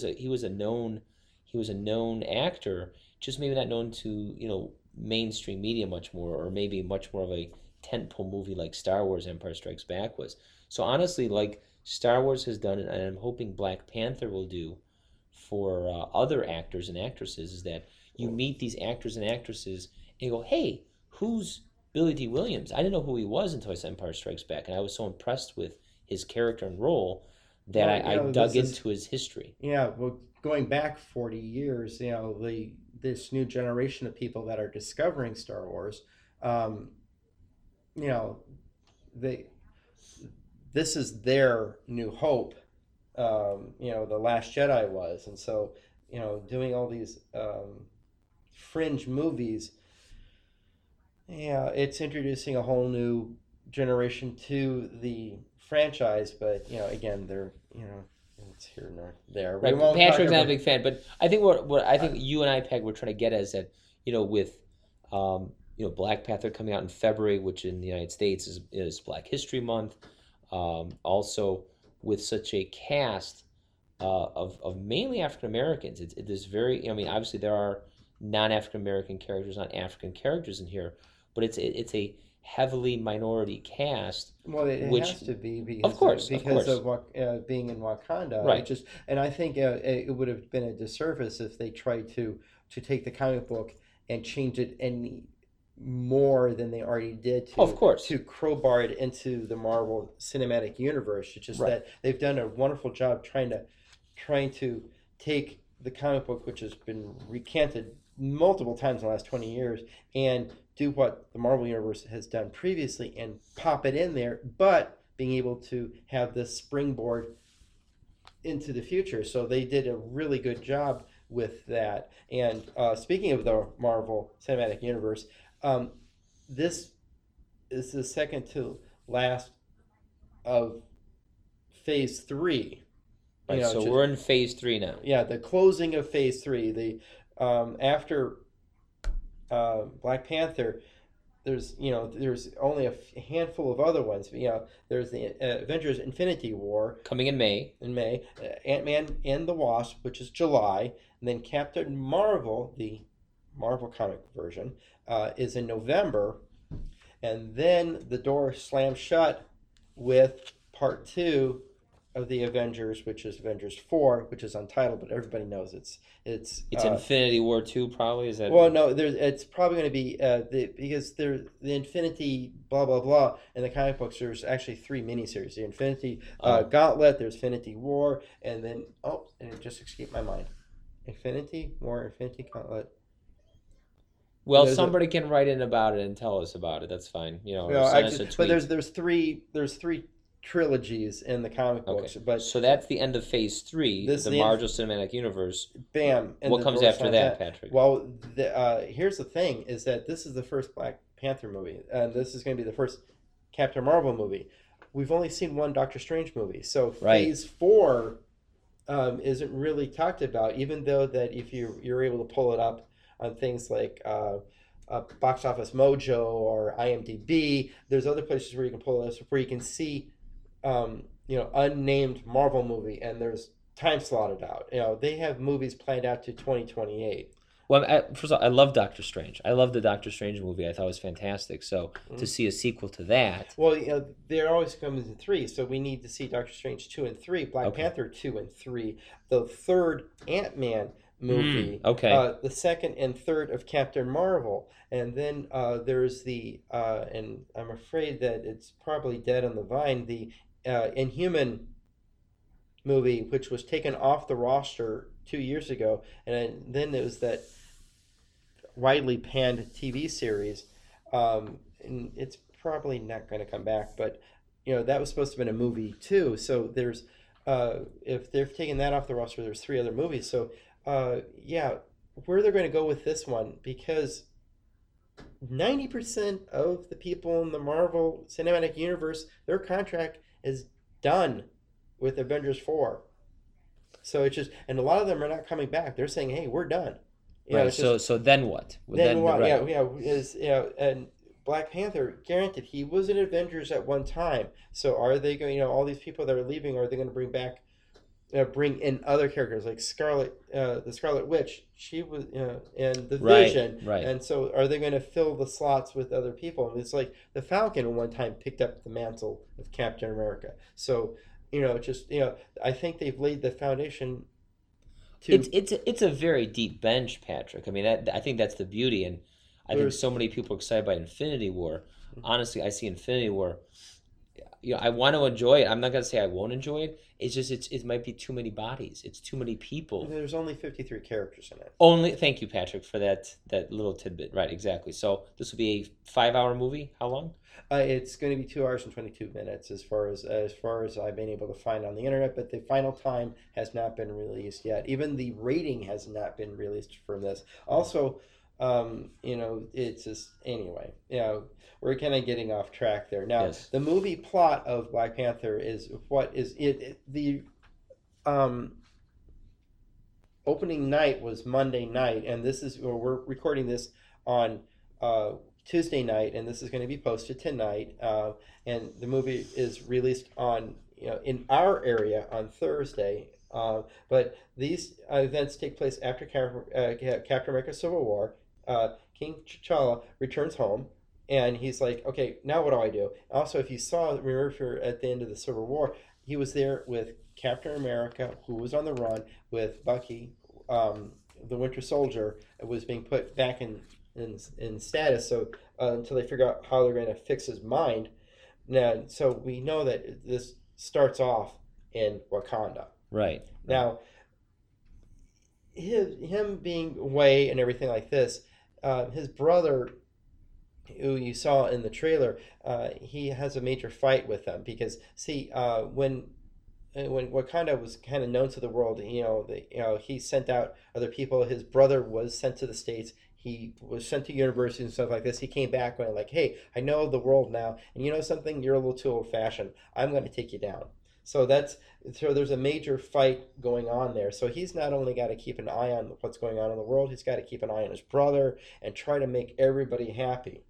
he was a known actor, just maybe not known to mainstream media much more, or maybe much more of a tentpole movie like Star Wars: Empire Strikes Back was. So honestly, like Star Wars has done, and I'm hoping Black Panther will do for other actors and actresses, is that you meet these actors and actresses and you go, hey, who's Billy D. Williams? I didn't know who he was until I saw Empire Strikes Back, and I was so impressed with his character and role that Well, I dug into his history. well, going back 40 years, this new generation of people that are discovering Star Wars, um, you know, they this is their new hope. The Last Jedi was, and so doing all these fringe movies, yeah, it's introducing a whole new generation to the franchise. But again, they're it's here nor there. We Right, won't talk Patrick's not a about. big fan, but I think what I Uh, think you and I, Peg, were trying to get at is that with Black Panther coming out in February, which in the United States is Black History Month. Also, with such a cast of mainly African Americans, it is very. I mean, obviously there are non-African American characters, not African characters in here, but it's a heavily minority cast, Well, it which, has to be of course, of because course, of what being in Wakanda. right. And I think it would have been a disservice if they tried to take the comic book and change it any more than they already did Of course, to crowbar it into the Marvel Cinematic Universe. It's just right. that they've done a wonderful job trying to take the comic book, which has been recanted multiple times in the last 20 years, and do what the Marvel Universe has done previously and pop it in there, but being able to have this springboard into the future. So they did a really good job with that. And speaking of the Marvel Cinematic Universe, um, this is the second to last of Phase 3. Right, so Just we're in phase three now. yeah, the closing of Phase 3. The after Black Panther, there's only a handful of other ones. There's the Avengers: Infinity War Coming in May. in May, Ant-Man and the Wasp, which is July, and then Captain Marvel, the Marvel comic version, is in November, and then the door slams shut with part two of the Avengers, which is Avengers 4, which is untitled, but everybody knows It's Infinity War 2, probably. Is that? well, no, it's probably going to be because the Infinity blah blah blah in the comic books. There's actually three miniseries: the Infinity Gauntlet, there's Infinity War, and then and it just escaped my mind. Infinity War, Infinity Gauntlet. Well, somebody can write in about it and tell us about it. That's fine. Or send us a tweet. But there's three trilogies in the comic books. But so that's the end of Phase 3, the Marvel Cinematic Universe. Bam. What comes after that, Patrick? Well, here's the thing: is that this is the first Black Panther movie, and this is going to be the first Captain Marvel movie. We've only seen one Doctor Strange movie, so Phase 4 isn't really talked about. Even though that if you're able to pull it up on things like Box Office Mojo or IMDb, there's other places where you can pull this, where you can see unnamed Marvel movie, and there's time slotted out. They have movies planned out to 2028. Well, first of all, I love Doctor Strange. I love the Doctor Strange movie. I thought it was fantastic. So to see a sequel to that, well, there always comes in 3, so we need to see Doctor Strange 2 and 3, Black Panther 2 and 3, the third Ant-Man movie, the second and third of Captain Marvel, and then there's the and I'm afraid that it's probably dead on the vine, the Inhuman movie, which was taken off the roster 2 years ago, and then there was that widely panned TV series, and it's probably not going to come back, but that was supposed to have been a movie too. So there's if they've taken that off the roster, there's 3 other movies. So where they're going to go with this one, because 90% of the people in the Marvel Cinematic Universe, their contract is done with Avengers 4. So it's just, and a lot of them are not coming back. They're saying, "Hey, we're done." Right. So then what? Then what? Right. And Black Panther, granted, he was in Avengers at one time. So are they going? All these people that are leaving, are they going to bring in other characters like the Scarlet Witch? She was, and the Vision, right? And so are they going to fill the slots with other people? And it's like the Falcon at one time picked up the mantle of Captain America. So I think they've laid the foundation. It's a very deep bench, Patrick. I mean, I think that's the beauty, and I think so many people are excited by Infinity War. Honestly, I see Infinity War. I want to enjoy it. I'm not gonna say I won't enjoy it. It's just it might be too many bodies. It's too many people. There's only 53 characters in it. Thank you, Patrick, for that little tidbit. Right, exactly. So this will be a 5-hour movie. How long? It's going to be 2 hours and 22 minutes as far as I've been able to find on the internet, but the final time has not been released yet. Even the rating has not been released from this. Also, it's just, anyway, we're kind of getting off track there. Now, The movie plot of Black Panther is what is the opening night was Monday night, and we're recording this on Tuesday night, and this is going to be posted tonight. And the movie is released on in our area on Thursday. But these events take place after Captain America: Civil War. King T'Challa returns home, and he's like, "Okay, now what do I do?" Also, if you remember at the end of the Civil War, he was there with Captain America, who was on the run, with Bucky, the Winter Soldier, was being put back in status. So until they figure out how they're going to fix his mind. Now, so we know that this starts off in Wakanda. Right. Now, him being away and everything like this, his brother, who you saw in the trailer, he has a major fight with them because, when Wakanda was kind of known to the world, he sent out other people. His brother was sent to the States. He was sent to university and stuff like this. He came back going like, "Hey, I know the world now, and you know something? You're a little too old-fashioned. I'm going to take you down." So there's a major fight going on there. So he's not only got to keep an eye on what's going on in the world, he's got to keep an eye on his brother and try to make everybody happy.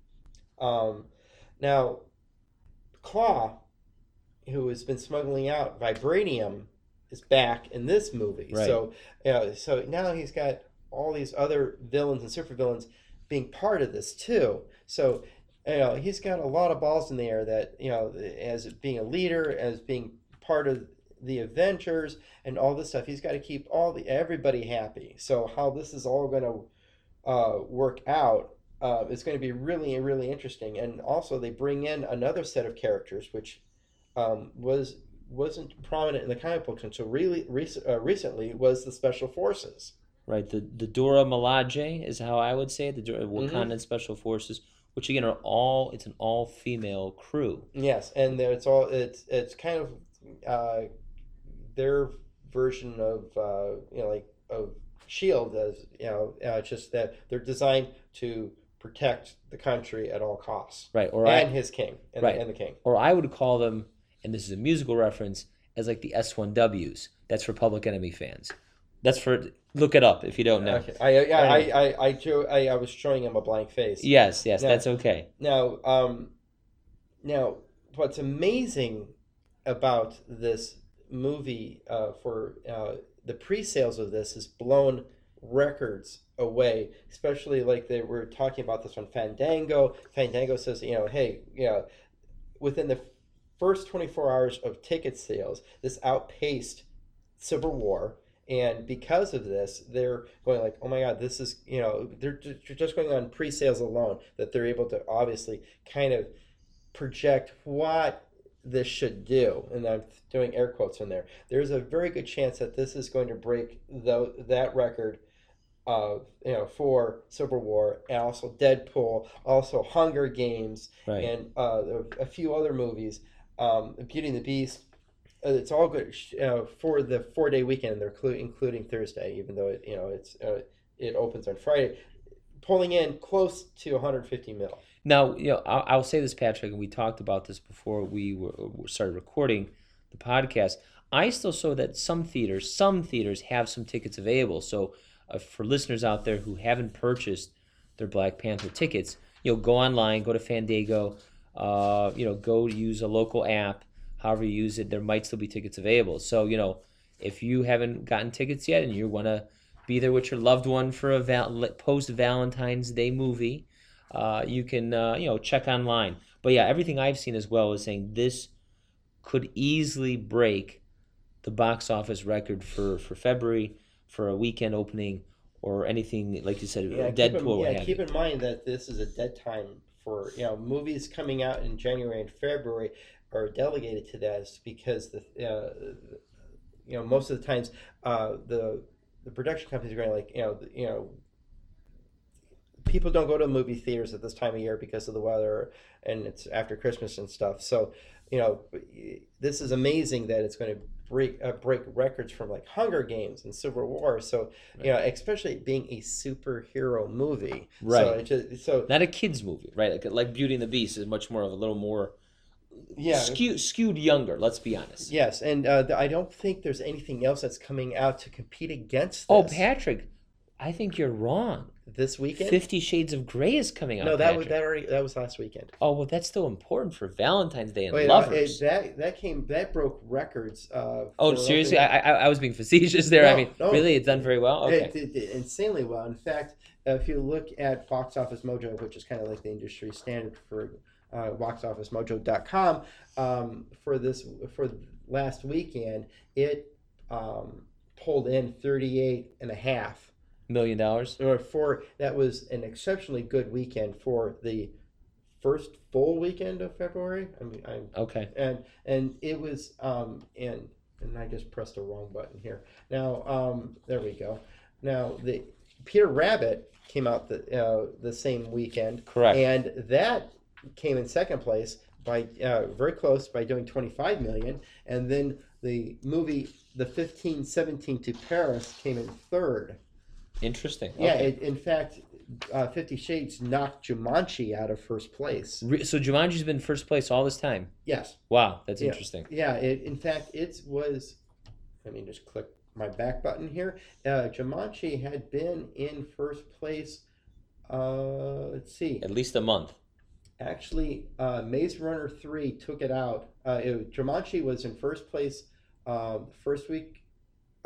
Now, Claw, who has been smuggling out vibranium, is back in this movie. Right. So now he's got all these other villains and supervillains being part of this too. So he's got a lot of balls in the air that, as being a leader, as being part of the Avengers and all this stuff. He's got to keep everybody happy. So how this is all going to work out is going to be really, really interesting. And also, they bring in another set of characters, which wasn't prominent in the comic books until really recently, was the Special Forces. Right, the Dora Milaje is how I would say it, the Wakandan Mm-hmm. Special Forces, which again it's an all female crew. Yes, and it's kind of their version of like of Shield, as just that they're designed to protect the country at all costs, Right, and his king, right, and the king. or I would call them, and this is a musical reference, as like the S1Ws. That's for Public Enemy fans. That's for look it up if you don't know. Okay, I was showing him a blank face. Yes, Now, that's okay. Now, what's amazing about this movie for the pre-sales of this has blown records away, especially like they were talking about this on Fandango. Fandango says, hey, within the first 24 hours of ticket sales, this outpaced Civil War. And because of this, they're going like, oh my God, this is, they're just going on pre-sales alone, that they're able to obviously kind of project what this should do. And I'm doing air quotes in there. There's a very good chance that this is going to break that record for Civil War, and also Deadpool, also Hunger Games, Right. and a few other movies, Beauty and the Beast. It's all good for the 4-day weekend. They're including Thursday, even though it opens on Friday, pulling in close to 150 mil. Now, I'll say this, Patrick, and we talked about this before we started recording the podcast. I still saw that some theaters have some tickets available. So for listeners out there who haven't purchased their Black Panther tickets, go online, go to Fandango, go use a local app. However you use it, there might still be tickets available. So, if you haven't gotten tickets yet and you want to be there with your loved one for a post-Valentine's Day movie, you can, check online. But yeah, everything I've seen as well is saying this could easily break the box office record for February for a weekend opening or anything, like you said, Deadpool. Keep in mind that this is a dead time for, movies coming out in January and February are delegated to this because most of the times the production companies are going people don't go to movie theaters at this time of year because of the weather, and it's after Christmas and stuff. So this is amazing that it's going to break records from like Hunger Games and Civil War. So especially being a superhero movie, right? So not a kids movie, right? Like Beauty and the Beast is much more of a little more. Skewed younger, let's be honest. Yes, and I don't think there's anything else that's coming out to compete against this. Oh, Patrick, I think you're wrong. This weekend? 50 Shades of Grey is coming out. No, that was last weekend. Oh, well, that's still important for Valentine's Day and lovers. That broke records. Seriously? I was being facetious there. No, really, it's done very well? Okay. It did insanely well. In fact, if you look at Box Office Mojo, which is kind of like the industry standard for boxofficemojo.com, for last weekend, it pulled in $38.5 million. That was an exceptionally good weekend for the first full weekend of February. Okay. And it was and I just pressed the wrong button here. Now there we go. Now the Peter Rabbit came out the same weekend. Correct. And that came in second place by very close by doing 25 million, and then the movie The 1517 to Paris came in third. Interesting. Yeah, okay. in fact, 50 Shades knocked Jumanji out of first place. So Jumanji's been first place all this time? Yes. Wow, that's interesting. Yeah, in fact, it was, let me just click my back button here. Jumanji had been in first place, let's see. At least a month. Actually, Maze Runner 3 took it out. Jumanji was in first place first week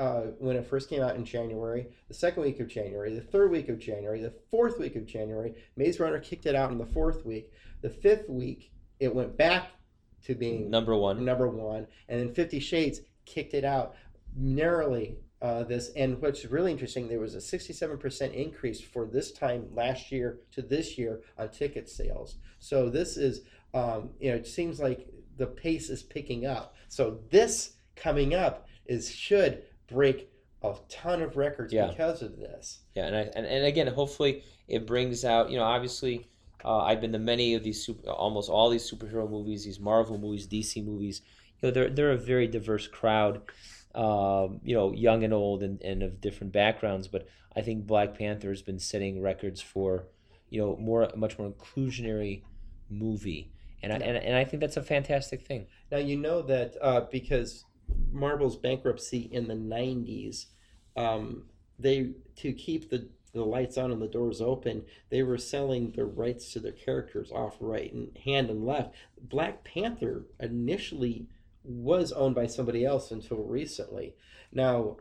when it first came out in January, the second week of January, the third week of January, the fourth week of January. Maze Runner kicked it out in the fourth week. The fifth week, it went back to being Number one. number one, and then 50 Shades kicked it out narrowly. This and what's really interesting, there was a 67% increase for this time last year to this year on ticket sales. So this is, it seems like the pace is picking up. So this coming up should break a ton of records because of this. Yeah, and again, hopefully it brings out, obviously, I've been to many of these almost all these superhero movies, these Marvel movies, DC movies. They're a very diverse crowd, young and old and of different backgrounds. But I think Black Panther has been setting records for, much more inclusionary movie. And I think that's a fantastic thing. Now, that because Marvel's bankruptcy in the 90s, to keep the lights on and the doors open, they were selling the rights to their characters off right and hand and left. Black Panther initially was owned by somebody else until recently. Now,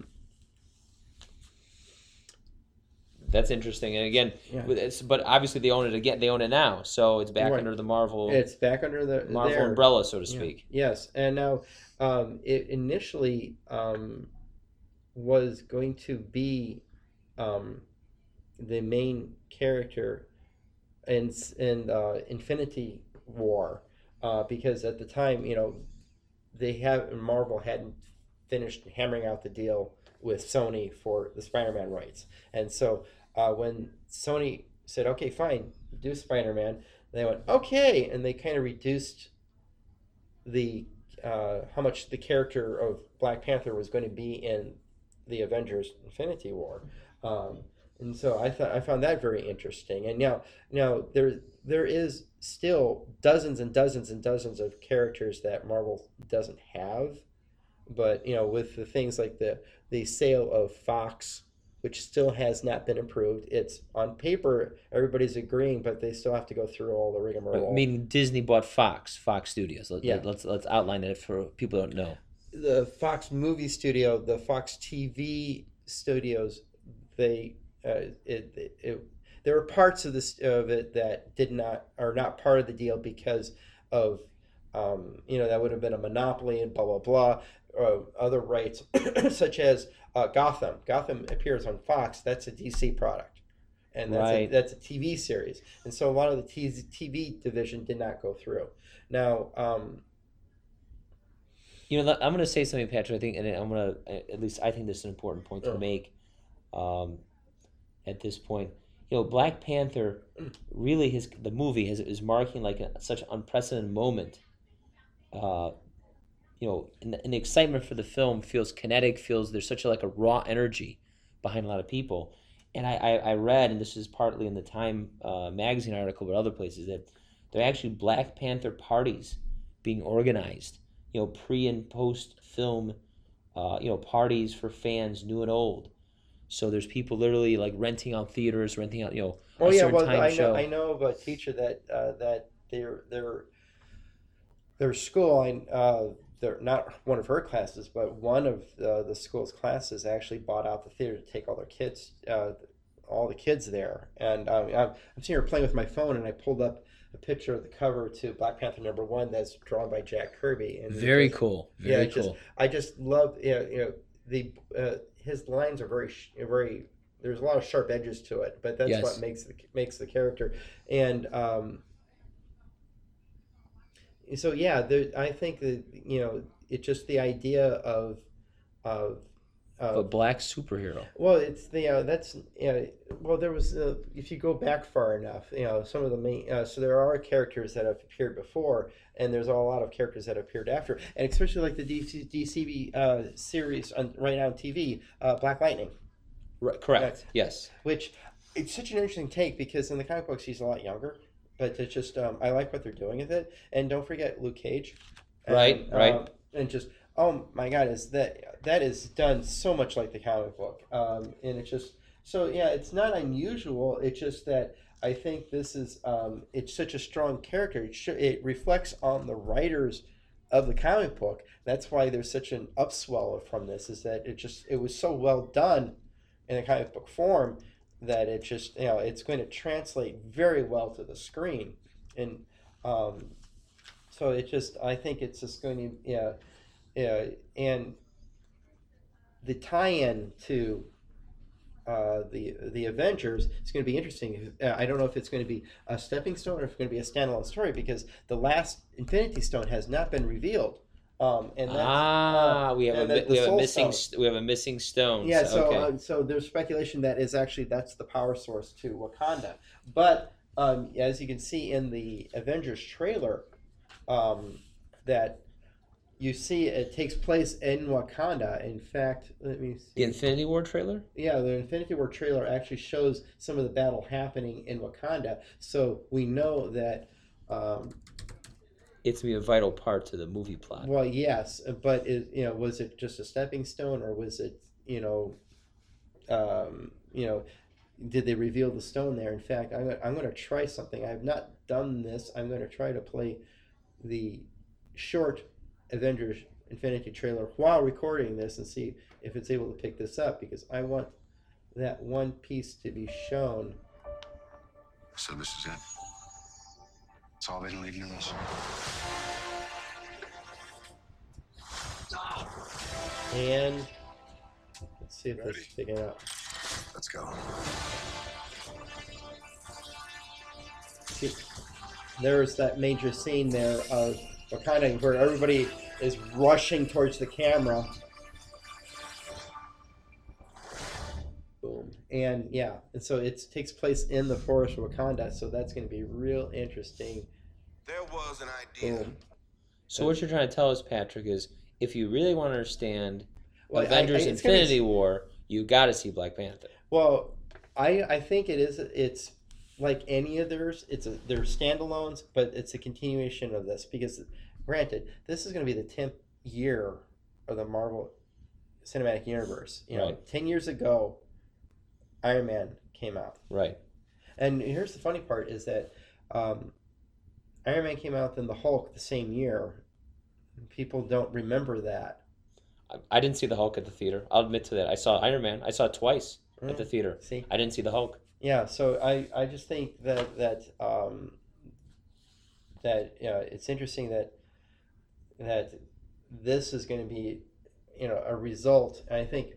that's interesting, and again, but obviously they own it again. They own it now, so it's back under the Marvel. It's back under the Marvel umbrella, so to speak. Yeah. Yes, and now it initially was going to be the main character in Infinity War, because at the time, Marvel hadn't finished hammering out the deal with Sony for the Spider-Man rights, and so when Sony said, "Okay, fine, do Spider-Man," they went, "Okay," and they kind of reduced the how much the character of Black Panther was going to be in the Avengers Infinity War. And so I found that very interesting. And now there is still dozens and dozens and dozens of characters that Marvel doesn't have, but with the things like the sale of Fox, which still has not been approved. It's on paper, everybody's agreeing, but they still have to go through all the rigmarole. I mean, Disney bought Fox Studios. Let's outline it for people who don't know. The Fox movie studio, the Fox TV studios, there were parts of it that are not part of the deal because of that would have been a monopoly and blah blah blah. Other rights such as Gotham. Gotham appears on Fox. That's a DC product, and that's a TV series. And so a lot of the TV division did not go through. Now, I'm going to say something, Patrick. I think, and I'm going to, at least I think this is an important point to make at this point. Black Panther really the movie is marking like such an unprecedented moment. And the excitement for the film feels kinetic, there's such a raw energy behind a lot of people. And I read, and this is partly in the Time magazine article, but other places, that there are actually Black Panther parties being organized, pre and post film, parties for fans new and old. So there's people literally renting out theaters, renting out, I know of a teacher that their school, they're not one of her classes, but one of the school's classes actually bought out the theater to take all their kids, all the kids there. And I'm sitting here playing with my phone, and I pulled up a picture of the cover to Black Panther #1 that's drawn by Jack Kirby. And very cool. Very cool. I just love his lines are very. There's a lot of sharp edges to it, but that's what makes the character. And so I think that it's just the idea of a black superhero. Well, it's well, there was if you go back far enough, some of the main so there are characters that have appeared before, and there's a lot of characters that appeared after, and especially like the DC series right now on TV, Black Lightning. Right, correct. Yes. Which it's such an interesting take because in the comic books he's a lot younger. But it's just I like what they're doing with it, and don't forget Luke Cage, right, and just oh my God, that is done so much like the comic book, and it's just it's not unusual. It's just that I think this is it's such a strong character. It reflects on the writers of the comic book. That's why there's such an upswell from this. Is that it was so well done in a comic book form that it just it's going to translate very well to the screen, and so I think it's just going to and the tie-in to the Avengers is going to be interesting. I don't know if it's going to be a stepping stone or if it's going to be a standalone story because the last Infinity Stone has not been revealed. And that's we have the we have a Soul missing Stone. we have a missing stone. Yeah, So, okay. so there's speculation that that's the power source to Wakanda. But as you can see in the Avengers trailer, that you see it takes place in Wakanda. In fact, let me The see. Infinity War trailer? Yeah, the Infinity War trailer actually shows some of the battle happening in Wakanda. So we know that. It's gonna be a vital part to the movie plot. Well, yes, but was it just a stepping stone, or was it um, you know, did they reveal the stone there? In fact, I'm going to try something. I have not done this. I'm going to try to play the short Avengers Infinity trailer while recording this and see if it's able to pick this up because I want that one piece to be shown. So this is it. It's all been leading to this. And let's see if Ready. this is picking up. Let's go. See, there's that major scene there of Wakanda where everybody is rushing towards the camera. Boom. And yeah, and so it takes place in the forest of Wakanda, so that's going to be real interesting. There was an idea. Boom. So what you're trying to tell us, Patrick, is if you really want to understand Well, Avengers it's gonna be- Infinity War, you got to see Black Panther. Well, I think it's like any of theirs. They're standalones, but it's a continuation of this because, granted, this is going to be the 10th year of the Marvel Cinematic Universe. Right. 10 years ago, Iron Man came out, Right. and here's the funny part: is that Iron Man came out, then the Hulk the same year. People don't remember that. I didn't see the Hulk at the theater. I'll admit to that. I saw Iron Man. I saw it twice at the theater. See. I didn't see the Hulk. Yeah, so I just think that it's interesting that this is going to be a result. And I think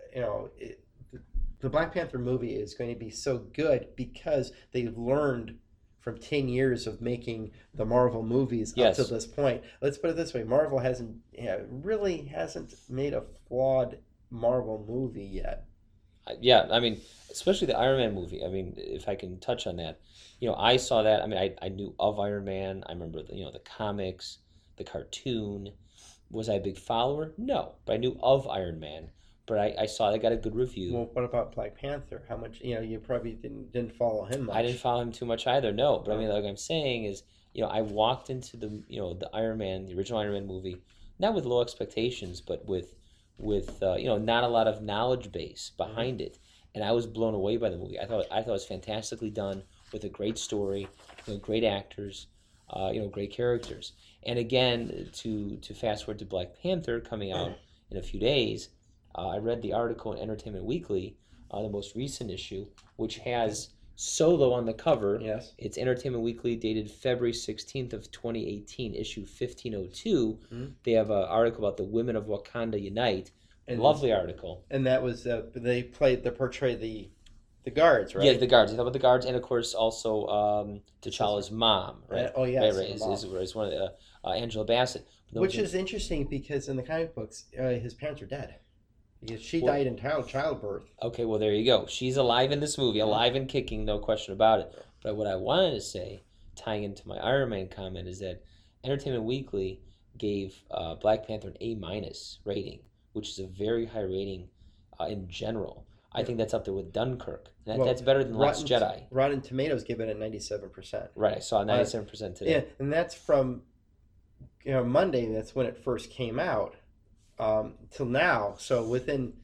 the Black Panther movie is going to be so good because they've learned from 10 years of making the Marvel movies Yes. up to this point. Let's put it this way: Marvel really hasn't made a flawed Marvel movie yet. Yeah, I mean, especially the Iron Man movie. I mean, if I can touch on that, I saw that. I mean, I knew of Iron Man. I remember the comics, the cartoon. Was I a big follower? No, but I knew of Iron Man. But I saw they got a good review. Well, what about Black Panther? How much? You probably didn't follow him much. I didn't follow him too much either. No, but I mean, like I'm saying is, I walked into the Iron Man, the original Iron Man movie, not with low expectations, but with not a lot of knowledge base behind it, and I was blown away by the movie. I thought it was fantastically done with a great story, great actors, great characters. And again, to fast forward to Black Panther coming out in a few days, I read the article in Entertainment Weekly, the most recent issue, which has Solo on the cover. Yes. It's Entertainment Weekly dated February 16th of 2018, issue 1502. They have an article about the women of Wakanda Unite. And Lovely article. And that was they portrayed the guards, right? Yeah, the guards. They talk about the guards, and of course also T'Challa's mom, right? Oh, yes, right. the mom. Is one of the Angela Bassett. Which is interesting because in the comic books, his parents are dead. Because she died in childbirth. Okay, well, there you go. She's alive in this movie, alive and kicking, no question about it. But what I wanted to say, tying into my Iron Man comment, is that Entertainment Weekly gave Black Panther an A- rating, which is a very high rating in general. I think that's up there with Dunkirk. That's better than Last Jedi. Rotten Tomatoes give it a 97%. Right, I saw 97% today. Yeah, and that's from Monday. That's when it first came out. Till now, so within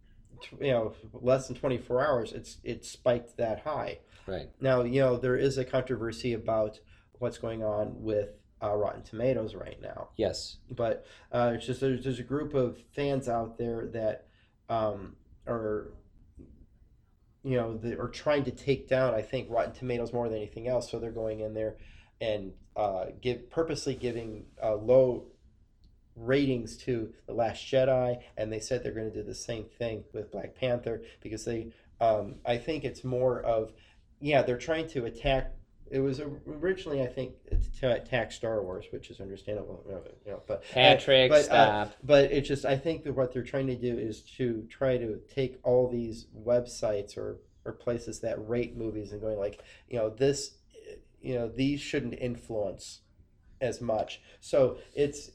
less than 24 hours, it spiked that high. Right. Now there is a controversy about what's going on with Rotten Tomatoes right now. Yes. But it's just there's a group of fans out there that are they are trying to take down, I think, Rotten Tomatoes more than anything else. So they're going in there and purposely giving low ratings to The Last Jedi, and they said they're going to do the same thing with Black Panther because I think it's more of, they're trying to attack. It was originally, I think, to attack Star Wars, which is understandable, but Patrick, stop. But it's just, I think that what they're trying to do is to try to take all these websites or places that rate movies and going like, this, these shouldn't influence as much. So it's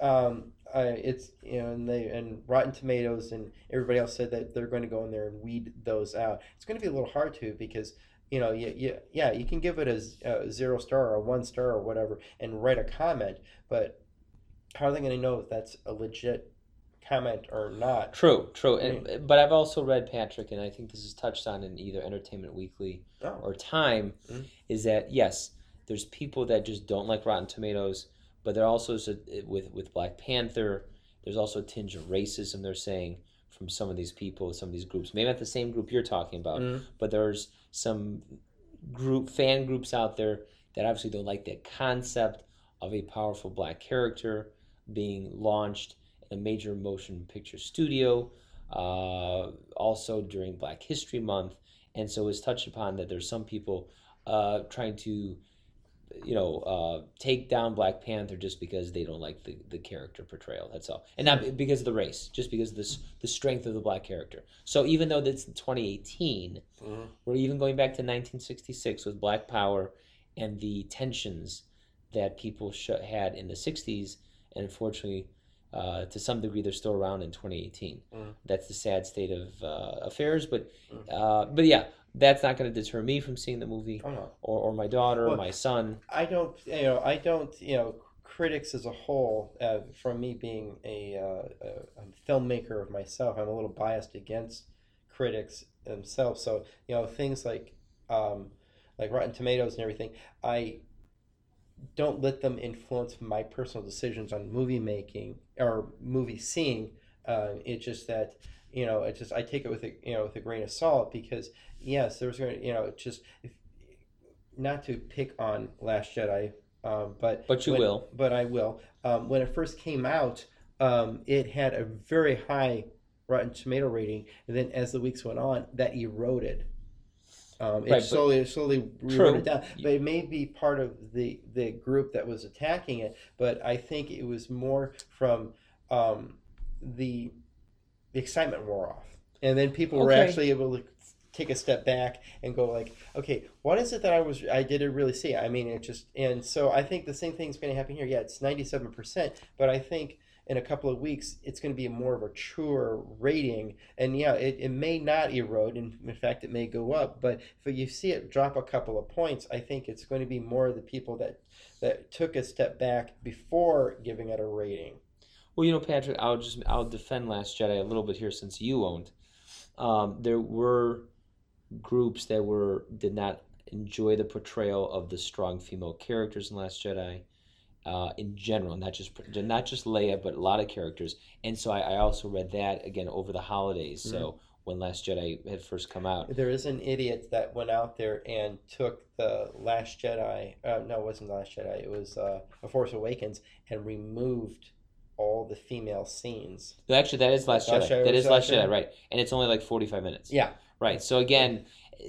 and Rotten Tomatoes and everybody else said that they're going to go in there and weed those out. It's going to be a little hard to because you can give it a 0 star or a 1 star or whatever and write a comment, but how are they going to know if that's a legit comment or not? True. But I've also read, Patrick, and I think this is touched on in either Entertainment Weekly or Time, is that yes, there's people that just don't like Rotten Tomatoes, but there also is with Black Panther, there's also a tinge of racism, they're saying, from some of these people, some of these groups. Maybe not the same group you're talking about, but there's some fan groups out there that obviously don't like the concept of a powerful black character being launched in a major motion picture studio, also during Black History Month. And so it's touched upon that there's some people trying to take down Black Panther just because they don't like the character portrayal. That's all, and not because of the race, just because of the strength of the black character. So even though that's 2018, we're even going back to 1966 with Black Power and the tensions that people had in the 60s, and unfortunately, to some degree, they're still around in 2018. That's the sad state of affairs, but yeah. That's not going to deter me from seeing the movie, or my daughter, or my son. I don't, critics as a whole, from me being a filmmaker of myself, I'm a little biased against critics themselves. So, things like Rotten Tomatoes and everything, I don't let them influence my personal decisions on movie making or movie seeing. It's just that, I take it with a grain of salt because yes, there's going to, just not to pick on Last Jedi, but I will. When it first came out, it had a very high Rotten Tomato rating, and then as the weeks went on, that eroded. It slowly eroded down. But it may be part of the group that was attacking it. But I think it was more from the excitement wore off, and then people were actually able to take a step back and go like, okay, what is it that I didn't really see? I mean, and so I think the same thing's going to happen here. Yeah, it's 97%, but I think in a couple of weeks it's going to be more of a truer rating, and it may not erode. In fact, it may go up. But if you see it drop a couple of points, I think it's going to be more of the people that took a step back before giving it a rating. Well, Patrick, I'll defend Last Jedi a little bit here since you owned. There were groups that did not enjoy the portrayal of the strong female characters in Last Jedi, in general, not just Leia, but a lot of characters. And so I also read that again over the holidays. So when Last Jedi had first come out, there is an idiot that went out there and took the Last Jedi. No, it wasn't Last Jedi. It was A Force Awakens, and removed all the female scenes. No, actually, that is Last Jedi. That is Last Jedi, right? And it's only like 45 minutes. Yeah. Right. So again,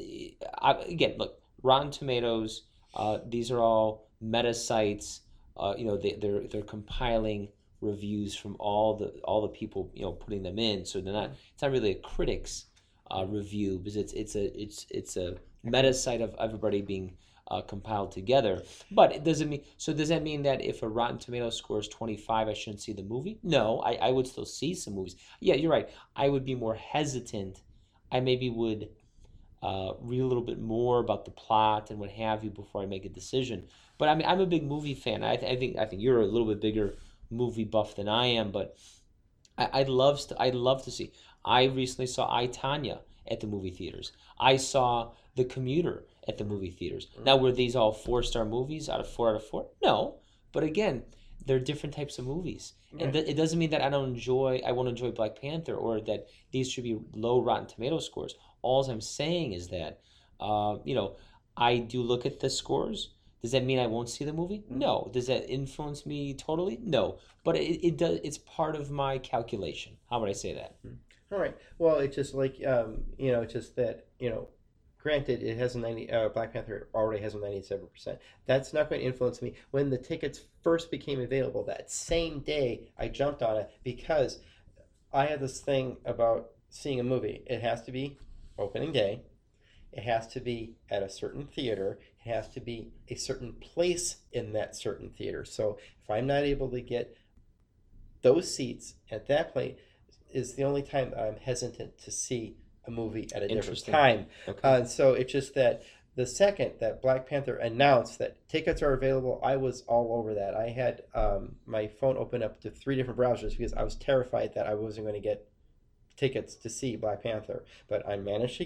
look, Rotten Tomatoes. These are all meta sites. They're compiling reviews from all the people putting them in. So it's not really a critic's review, because it's a meta site of everybody being compiled together. But does that mean that if a Rotten Tomatoes score is 25, I shouldn't see the movie? No, I would still see some movies. Yeah, you're right. I would be more hesitant. I maybe would read a little bit more about the plot and what have you before I make a decision. But I mean, I'm a big movie fan. I think you're a little bit bigger movie buff than I am. But I'd love to see. I recently saw I, Tonya at the movie theaters. I saw The Commuter at the movie theaters. Now, were these all 4-star movies out of 4 out of 4? No, But again, they're different types of movies, and Right. it doesn't mean that I won't enjoy Black Panther, or that these should be low Rotten Tomato scores. All I'm saying is that, you know, I do look at the scores. Does that mean I won't see the movie? No. Does that influence me totally? No. But it does. It's part of my calculation. How would I say that? All right. Well, it's just like it's just that granted, it has a 90. Black Panther already has a 97%. That's not going to influence me. When the tickets first became available, that same day, I jumped on it because I had this thing about seeing a movie. It has to be opening day. It has to be at a certain theater. It has to be a certain place in that certain theater. So if I'm not able to get those seats at that place, is the only time that I'm hesitant to see a movie at a different Interesting. time. Okay. So it's just that the second that Black Panther announced that tickets are available, I was all over that. I had my phone open up to 3 different browsers because I was terrified that I wasn't going to get tickets to see Black Panther. But I managed to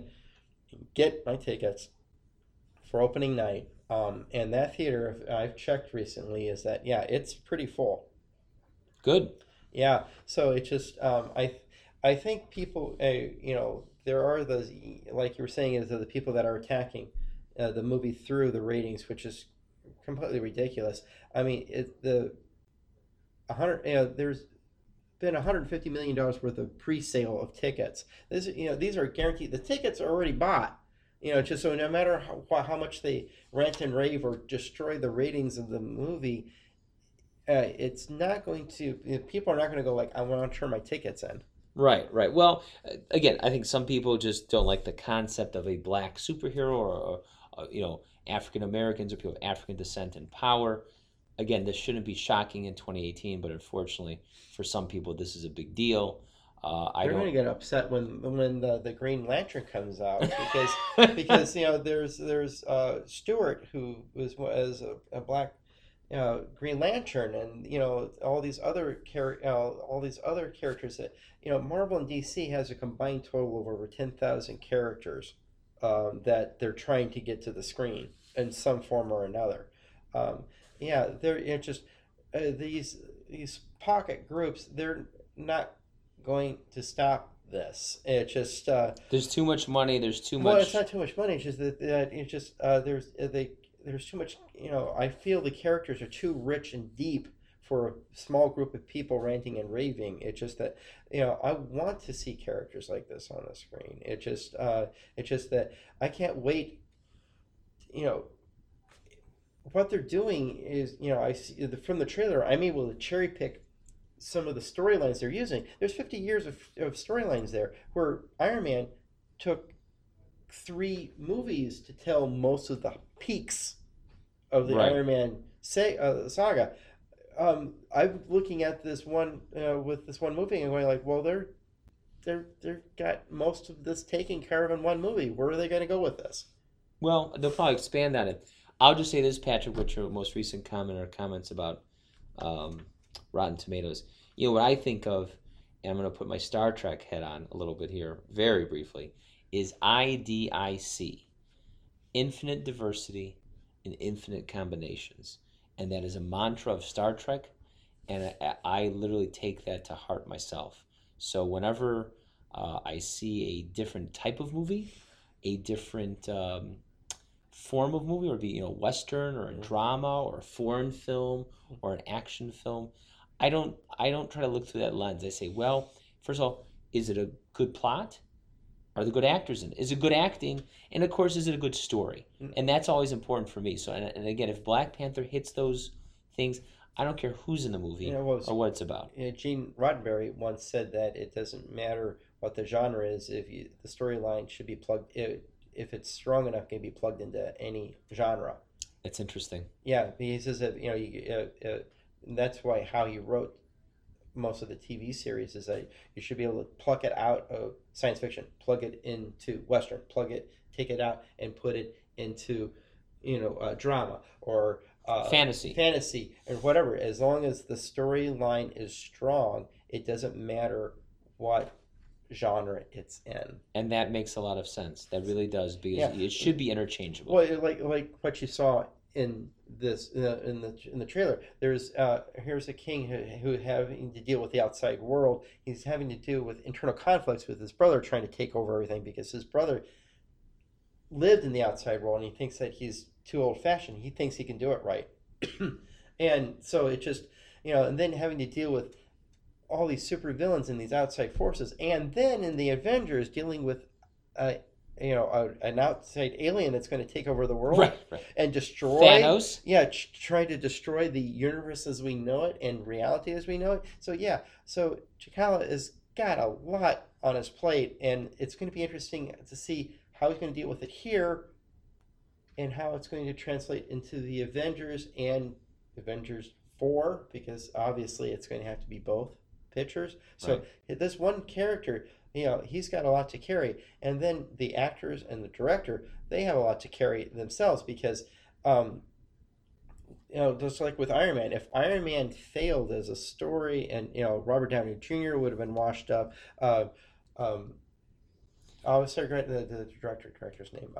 get my tickets for opening night. And that theater, I've checked recently, is that, yeah, it's pretty full. Good. Yeah, so it just I think people there are those, like you were saying, is the people that are attacking the movie through the ratings, which is completely ridiculous. I mean, the 100 there's been $150 million worth of pre-sale of tickets. These are guaranteed. The tickets are already bought. Just so no matter how much they rant and rave or destroy the ratings of the movie, it's not going to. People are not going to go like, I want to turn my tickets in. Right, right. Well, again, I think some people just don't like the concept of a black superhero, or African Americans or people of African descent and power. Again, this shouldn't be shocking in 2018, but unfortunately, for some people, this is a big deal. I They're going to don't. get upset when the Green Lantern comes out because there's Stewart, who was as a black Green Lantern, and all these other characters that Marvel and DC has a combined total of over 10,000 characters that they're trying to get to the screen in some form or another. Um, yeah, they're just these pocket groups. They're not going to stop this. It's just There's too much money. There's too well, it's much. not too much money. It's just that it's just there's too much. I feel the characters are too rich and deep for a small group of people ranting and raving. It's just that I want to see characters like this on the screen. It's just that I can't wait. You know what they're doing is I see from the trailer. I'm able to cherry pick some of the storylines they're using. There's 50 years of storylines there where Iron Man took 3 movies to tell most of the peaks of the Right. Iron Man saga. I'm looking at this one with this one movie and going like, well, they're got most of this taken care of in one movie. Where are they going to go with this? Well, they'll probably expand on it. I'll just say this, Patrick, what's your most recent comment or comments about um, Rotten Tomatoes? What I think of, and I'm going to put my Star Trek head on a little bit here, very briefly, is IDIC, infinite diversity and infinite combinations. And that is a mantra of Star Trek, and I literally take that to heart myself. So whenever I see a different type of movie, a different form of movie, or be western or a drama or a foreign film or an action film, I don't try to look through that lens. I say, well, first of all, is it a good plot? Are there good actors in it? Is it good acting? And of course, is it a good story? And that's always important for me. So, and again, if Black Panther hits those things, I don't care who's in the movie or what it's about. Gene Roddenberry once said that it doesn't matter what the genre is the storyline should be plugged. If it's strong enough, it can be plugged into any genre. It's interesting. Yeah, he says that that's why how he wrote most of the TV series is that you should be able to pluck it out of science fiction, plug it into western, take it out and put it into drama or fantasy or whatever. As long as the storyline is strong, it doesn't matter what genre it's in. And that makes a lot of sense. That really does, because Yeah. it should be interchangeable. Well, like what you saw in this in the trailer. There's here's a king who having to deal with the outside world. He's having to deal with internal conflicts with his brother, trying to take over everything because his brother lived in the outside world, and he thinks that he's too old fashioned. He thinks he can do it right, and so it just and then having to deal with all these super villains and these outside forces, and then in the Avengers dealing with an outside alien that's going to take over the world, Right. and destroy Thanos. try to destroy the universe as we know it and reality as we know it. So T'Challa has got a lot on his plate, and it's going to be interesting to see how he's going to deal with it here, and how it's going to translate into the Avengers and Avengers 4, because obviously it's going to have to be both pictures. So this one character, he's got a lot to carry, and then the actors and the director, they have a lot to carry themselves, because just like with Iron Man, if Iron Man failed as a story, and Robert Downey Jr. would have been washed up. I was sorry, the director's name.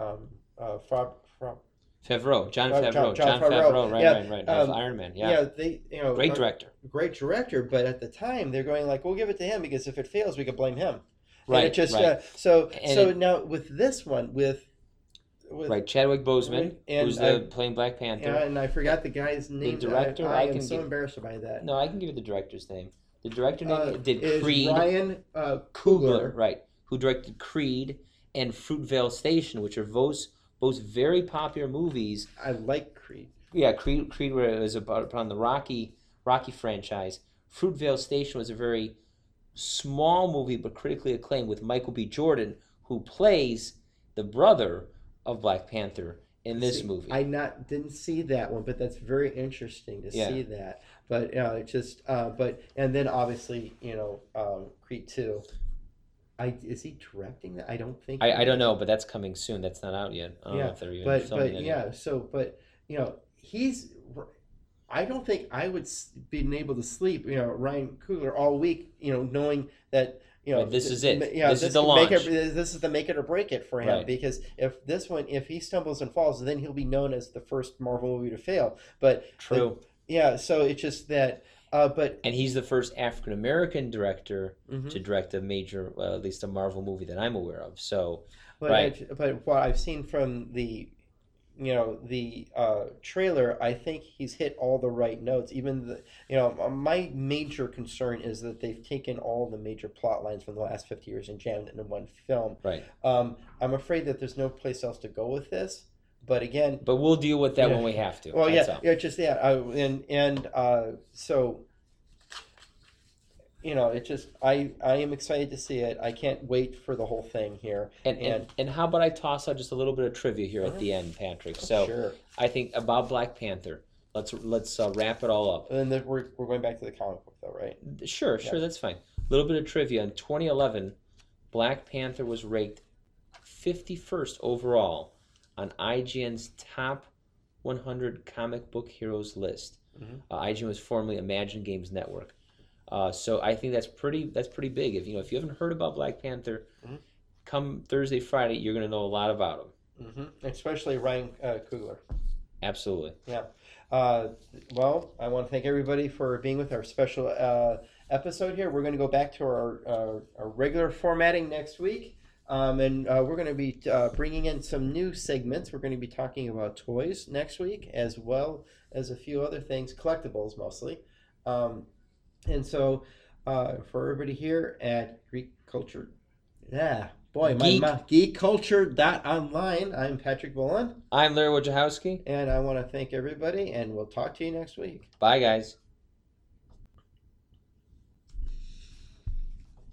Favreau, Jon Jon Favreau, Favreau. Right. Of Iron Man, yeah. They, Great director. Great director, but at the time they're going like, we'll give it to him because if it fails, we could blame him. Right, And it just right. so now with this one with Right, Chadwick Boseman, and who's playing Black Panther. and I forgot the guy's name. director, I I am can so give- embarrassed by that. No, I can give you the director's name. The director name did is Creed. Ryan Coogler, Coogler. right, who directed Creed and Fruitvale Station, which are both very popular movies. I like Creed. Yeah, Creed was upon the Rocky franchise. Fruitvale Station was a very small movie but critically acclaimed with Michael B. Jordan, who plays the brother of Black Panther in this movie. I didn't see that one, but that's very interesting to see that. But and then obviously Creed 2. Is he directing that? I don't think. I don't know, but that's coming soon. That's not out yet. I don't know if they're even filming it yet. He's. I don't think I would been able to sleep, Ryan Coogler all week, knowing that this is it. This is the could launch. This is the make it or break it for him, Right. because if he stumbles and falls, then he'll be known as the first Marvel movie to fail. But True. So it's just that. And he's the first African American director Mhm. to direct a major, well, at least a Marvel movie that I'm aware of. So, But what I've seen from the trailer, I think he's hit all the right notes. Even my major concern is that they've taken all the major plot lines from the last 50 years and jammed it into one film. right. I'm afraid that there's no place else to go with this. But again, But we'll deal with that Yeah. when we have to. well, That's yeah, all. just so. It just I am excited to see it. I can't wait for the whole thing here. And how about I toss out just a little bit of trivia here at the end, Patrick? So Sure. I think about Black Panther. Let's wrap it all up. And then we're going back to the comic book though, right? Sure, that's fine. A little bit of trivia. In 2011, Black Panther was ranked 51st overall on IGN's top 100 comic book heroes list. Mhm. IGN was formerly Imagine Games Network. So I think that's pretty big. If you haven't heard about Black Panther, Mhm. come Thursday, Friday, you're going to know a lot about him. Especially Ryan Coogler. Absolutely. Yeah. Well, I want to thank everybody for being with our special episode here. We're going to go back to our regular formatting next week. And we're going to be bringing in some new segments. We're going to be talking about toys next week, as well as a few other things, collectibles mostly. And so for everybody here at Geek Culture, geekculture.online, I'm Patrick Bullen. I'm Larry Wojciechowski. And I want to thank everybody, and we'll talk to you next week. Bye, guys.